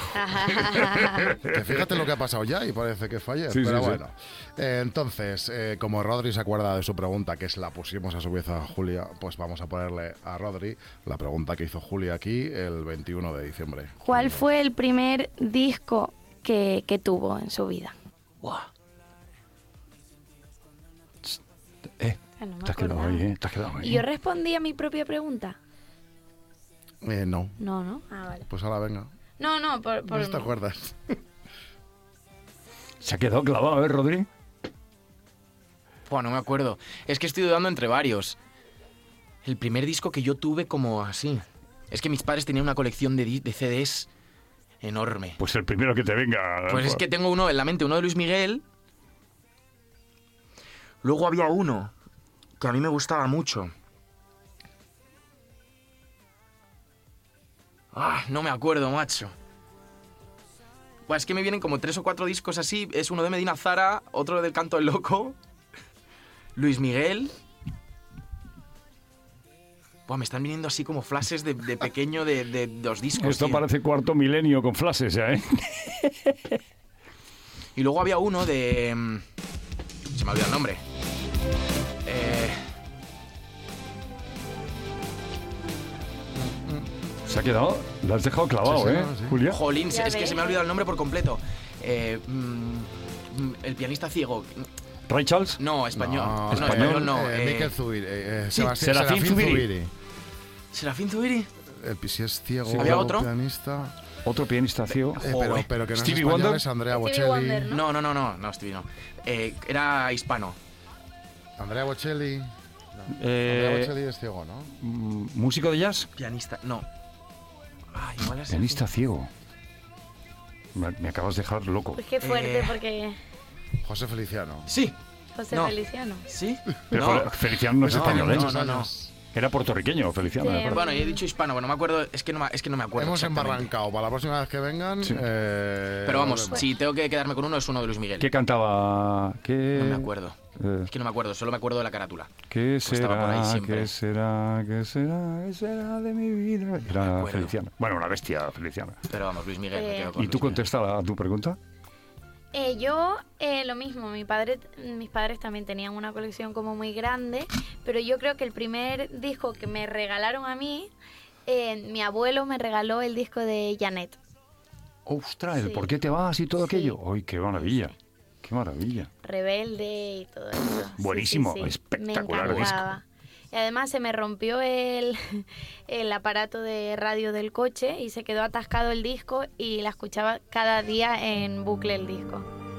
Que fíjate lo que ha pasado ya y parece que fue ayer, Sí, pero sí, sí. bueno. Eh, entonces, eh, como Rodri se acuerda de su pregunta, que es la pusimos a su vez a Julia, pues vamos a ponerle a Rodri la pregunta que hizo Julia aquí el veintiuno de diciembre. ¿Cuál fue el primer disco que, que tuvo en su vida? Buah. Eh, Ah, no me te has quedado acordaba. ahí, eh. Te has quedado ahí. ¿Y yo respondí a mi propia pregunta? Eh, no, No, ¿no? Ah, vale. pues ahora venga. No, no, por... por- ¿No te acuerdas? Se ha quedado clavado, ¿eh, Rodri? Buah, no me acuerdo. Es que estoy dudando entre varios. El primer disco que yo tuve como así. Es que mis padres tenían una colección de, di- de C Ds enorme. Pues el primero que te venga. Pues es que tengo uno en la mente, uno de Luis Miguel. Luego había uno que a mí me gustaba mucho. Ah, no me acuerdo, macho. Pues es que me vienen como tres o cuatro discos así. Es uno de Medina Zara, otro del Canto del Loco, Luis Miguel. Buah, me están viniendo así como flashes de, de pequeño de, de, de los discos. Esto tío. parece cuarto milenio con flashes ya, ¿eh? Y luego había uno de... mm, Se me ha olvidado el nombre. Eh, Se ha quedado. Lo has dejado clavado, Sí, sí, ¿eh, no, sí. Julia? Jolín, Ya es que ves. se me ha olvidado el nombre por completo. Eh, mm, mm, el pianista ciego. ¿Ray Charles? No, español. No, No, español, español no. Eh, eh, Miquel Zubiri. eh, eh, sí, Sebastián- Serafín Serafín Zubiri. Zubiri. ¿Serafín Zubiri? El si es ciego, Sí, ¿había otro? pianista. Otro pianista ciego. Eh, pero, Joder. pero que no Stevie es español, Wonder. es Andrea Stevie Bocelli. Wonder, ¿no? No, no, no, no, no, Stevie no. Eh, era hispano. Andrea Bocelli. Andrea Eh, Bocelli es ciego, ¿no? mm, ¿Músico de jazz? Pianista, no. Ah, igual es Pianista ciego. Me, me acabas de dejar loco. Pues qué fuerte, Eh. porque José Feliciano. Sí, José No. Feliciano. sí. Pero No. Fel- Feliciano no es No, español, ¿eh? no, no, no. Era puertorriqueño, Feliciano. Sí. me parece. Bueno, yo he dicho hispano, bueno, no me acuerdo, es que no me, es que no me acuerdo. Hemos exactamente. embarrancado. Para la próxima vez que vengan. Sí. eh, Pero vamos, volvemos. si tengo que quedarme con uno es uno de Luis Miguel. ¿Qué cantaba? ¿Qué, No me acuerdo. eh, Es que no me acuerdo, solo me acuerdo de la carátula. ¿Qué estaba por ahí será? siempre. ¿Qué será? ¿Qué será? ¿Qué será de mi vida? Era acuerdo. Feliciano. Bueno, una bestia Feliciano. Pero vamos, Luis Miguel, me Eh. quedo con ¿Y tú Luis Miguel. contesta a tu pregunta? Eh, yo eh, lo mismo, mi padre, mis padres también tenían una colección como muy grande, pero yo creo que el primer disco que me regalaron a mí, eh, mi abuelo me regaló el disco de Janet. ¡Ostras! ¿El Sí. por qué te vas y todo Sí. aquello? ¡Ay, qué maravilla! ¡Qué maravilla! Rebelde y todo eso. Sí, Buenísimo, sí, sí. espectacular Me disco. encantaba. Y además se me rompió el, el aparato de radio del coche y se quedó atascado el disco y la escuchaba cada día en bucle el disco.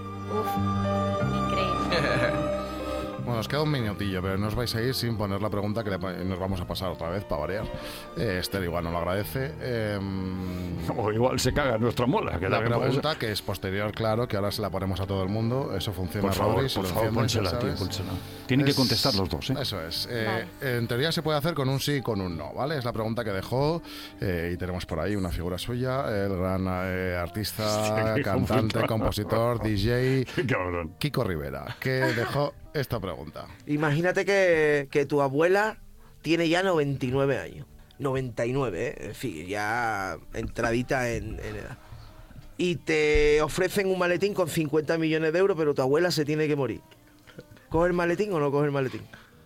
Uf, increíble. Bueno, os queda un minutillo, pero no os vais a ir sin poner la pregunta que le pa- nos vamos a pasar otra vez para variar. Eh, Esther igual nos lo agradece. Eh, O igual se caga en nuestra mola. Que la también puede ser. pregunta, que es posterior, claro, que ahora se la ponemos a todo el mundo. Eso funciona, Por favor, Rodri, si por lo favor, enciendes, ya pónsela, tío, sabes. pónsela. Tienen que Es- contestar los dos, ¿eh? Eso es. Eh, En teoría se puede hacer con un sí y con un no, ¿vale? Es la pregunta que dejó eh, y tenemos por ahí una figura suya, el gran eh, artista, Sí, qué cantante, puta. compositor, D J, Qué cabrón. Kiko Rivera, que dejó esta pregunta. Imagínate que, que tu abuela tiene ya noventa y nueve años. noventa y nueve, ¿eh? En fin, ya entradita en, en edad. Y te ofrecen un maletín con cincuenta millones de euros, pero tu abuela se tiene que morir. ¿Coge el maletín o no coge el maletín?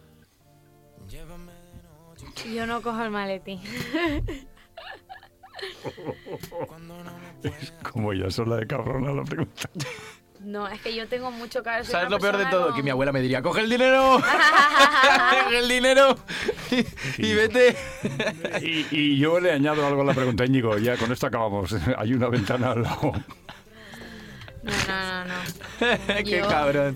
Yo no cojo el maletín. Es como ella sola de cabrona la pregunta. No, es que yo tengo mucho caro. soy ¿Sabes una lo peor de persona todo? con- Que mi abuela me diría, coge el dinero, coge el dinero y, y vete. Y, y yo le añado algo a la pregunta, Íñigo. Ya con esto acabamos. Hay una ventana al lado. No, no, no, no. Qué Yo- cabrón.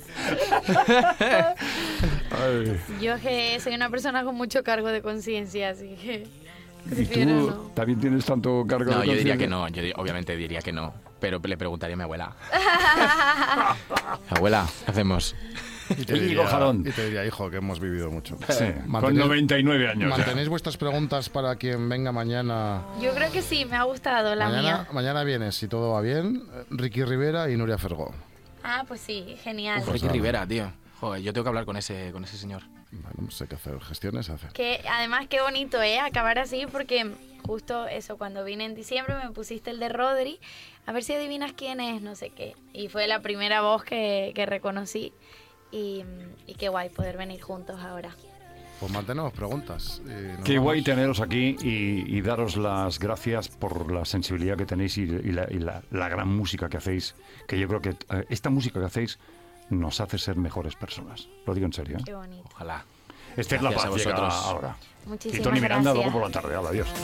Ay. Yo que soy una persona con mucho cargo de conciencia, así que ¿Y prefiero tú no. también tienes tanto cargo No, de yo diría conciencia? que no, yo di- obviamente diría que no, pero le preguntaría a mi abuela. Abuela, ¿qué hacemos? Y te, Íñigo diría, Jalón. y te diría, hijo, que hemos vivido mucho. Sí, con noventa y nueve años. ¿Mantenéis vuestras preguntas para quien venga mañana? Yo creo que sí, me ha gustado la Mañana, mía. mañana vienes, si todo va bien, Ricky Rivera y Nuria Fergó. Ah, pues sí, genial. Uf, Ricky Rivera, tío. Joder, yo tengo que hablar con ese, con ese señor. Bueno, sé qué hacer, gestiones hace. Que además qué bonito, ¿eh? Acabar así porque justo eso, cuando vine en diciembre me pusiste el de Rodri, a ver si adivinas quién es, no sé qué. Y fue la primera voz que, que reconocí y, y qué guay poder venir juntos ahora. Pues mantenemos preguntas. y nos Qué vamos. guay teneros aquí y, y daros las gracias por la sensibilidad que tenéis y, y la, y la- la gran música que hacéis, que yo creo que eh, esta música que hacéis nos hace ser mejores personas. Lo digo en serio. ¿eh? Qué bonito. Ojalá. Este es La Gracias a Paz, llega vosotros. ahora. Muchísimas Y Tony Miranda gracias. luego por la tarde. Hala, adiós.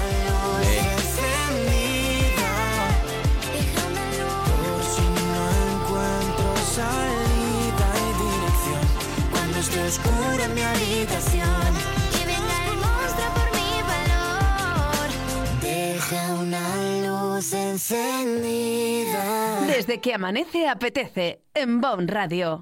Por si no encuentro salida y dirección, cuando esté oscura en mi habitación Y venga el monstruo por mi valor. deja una luz encendida. Desde que amanece apetece en Bon Radio.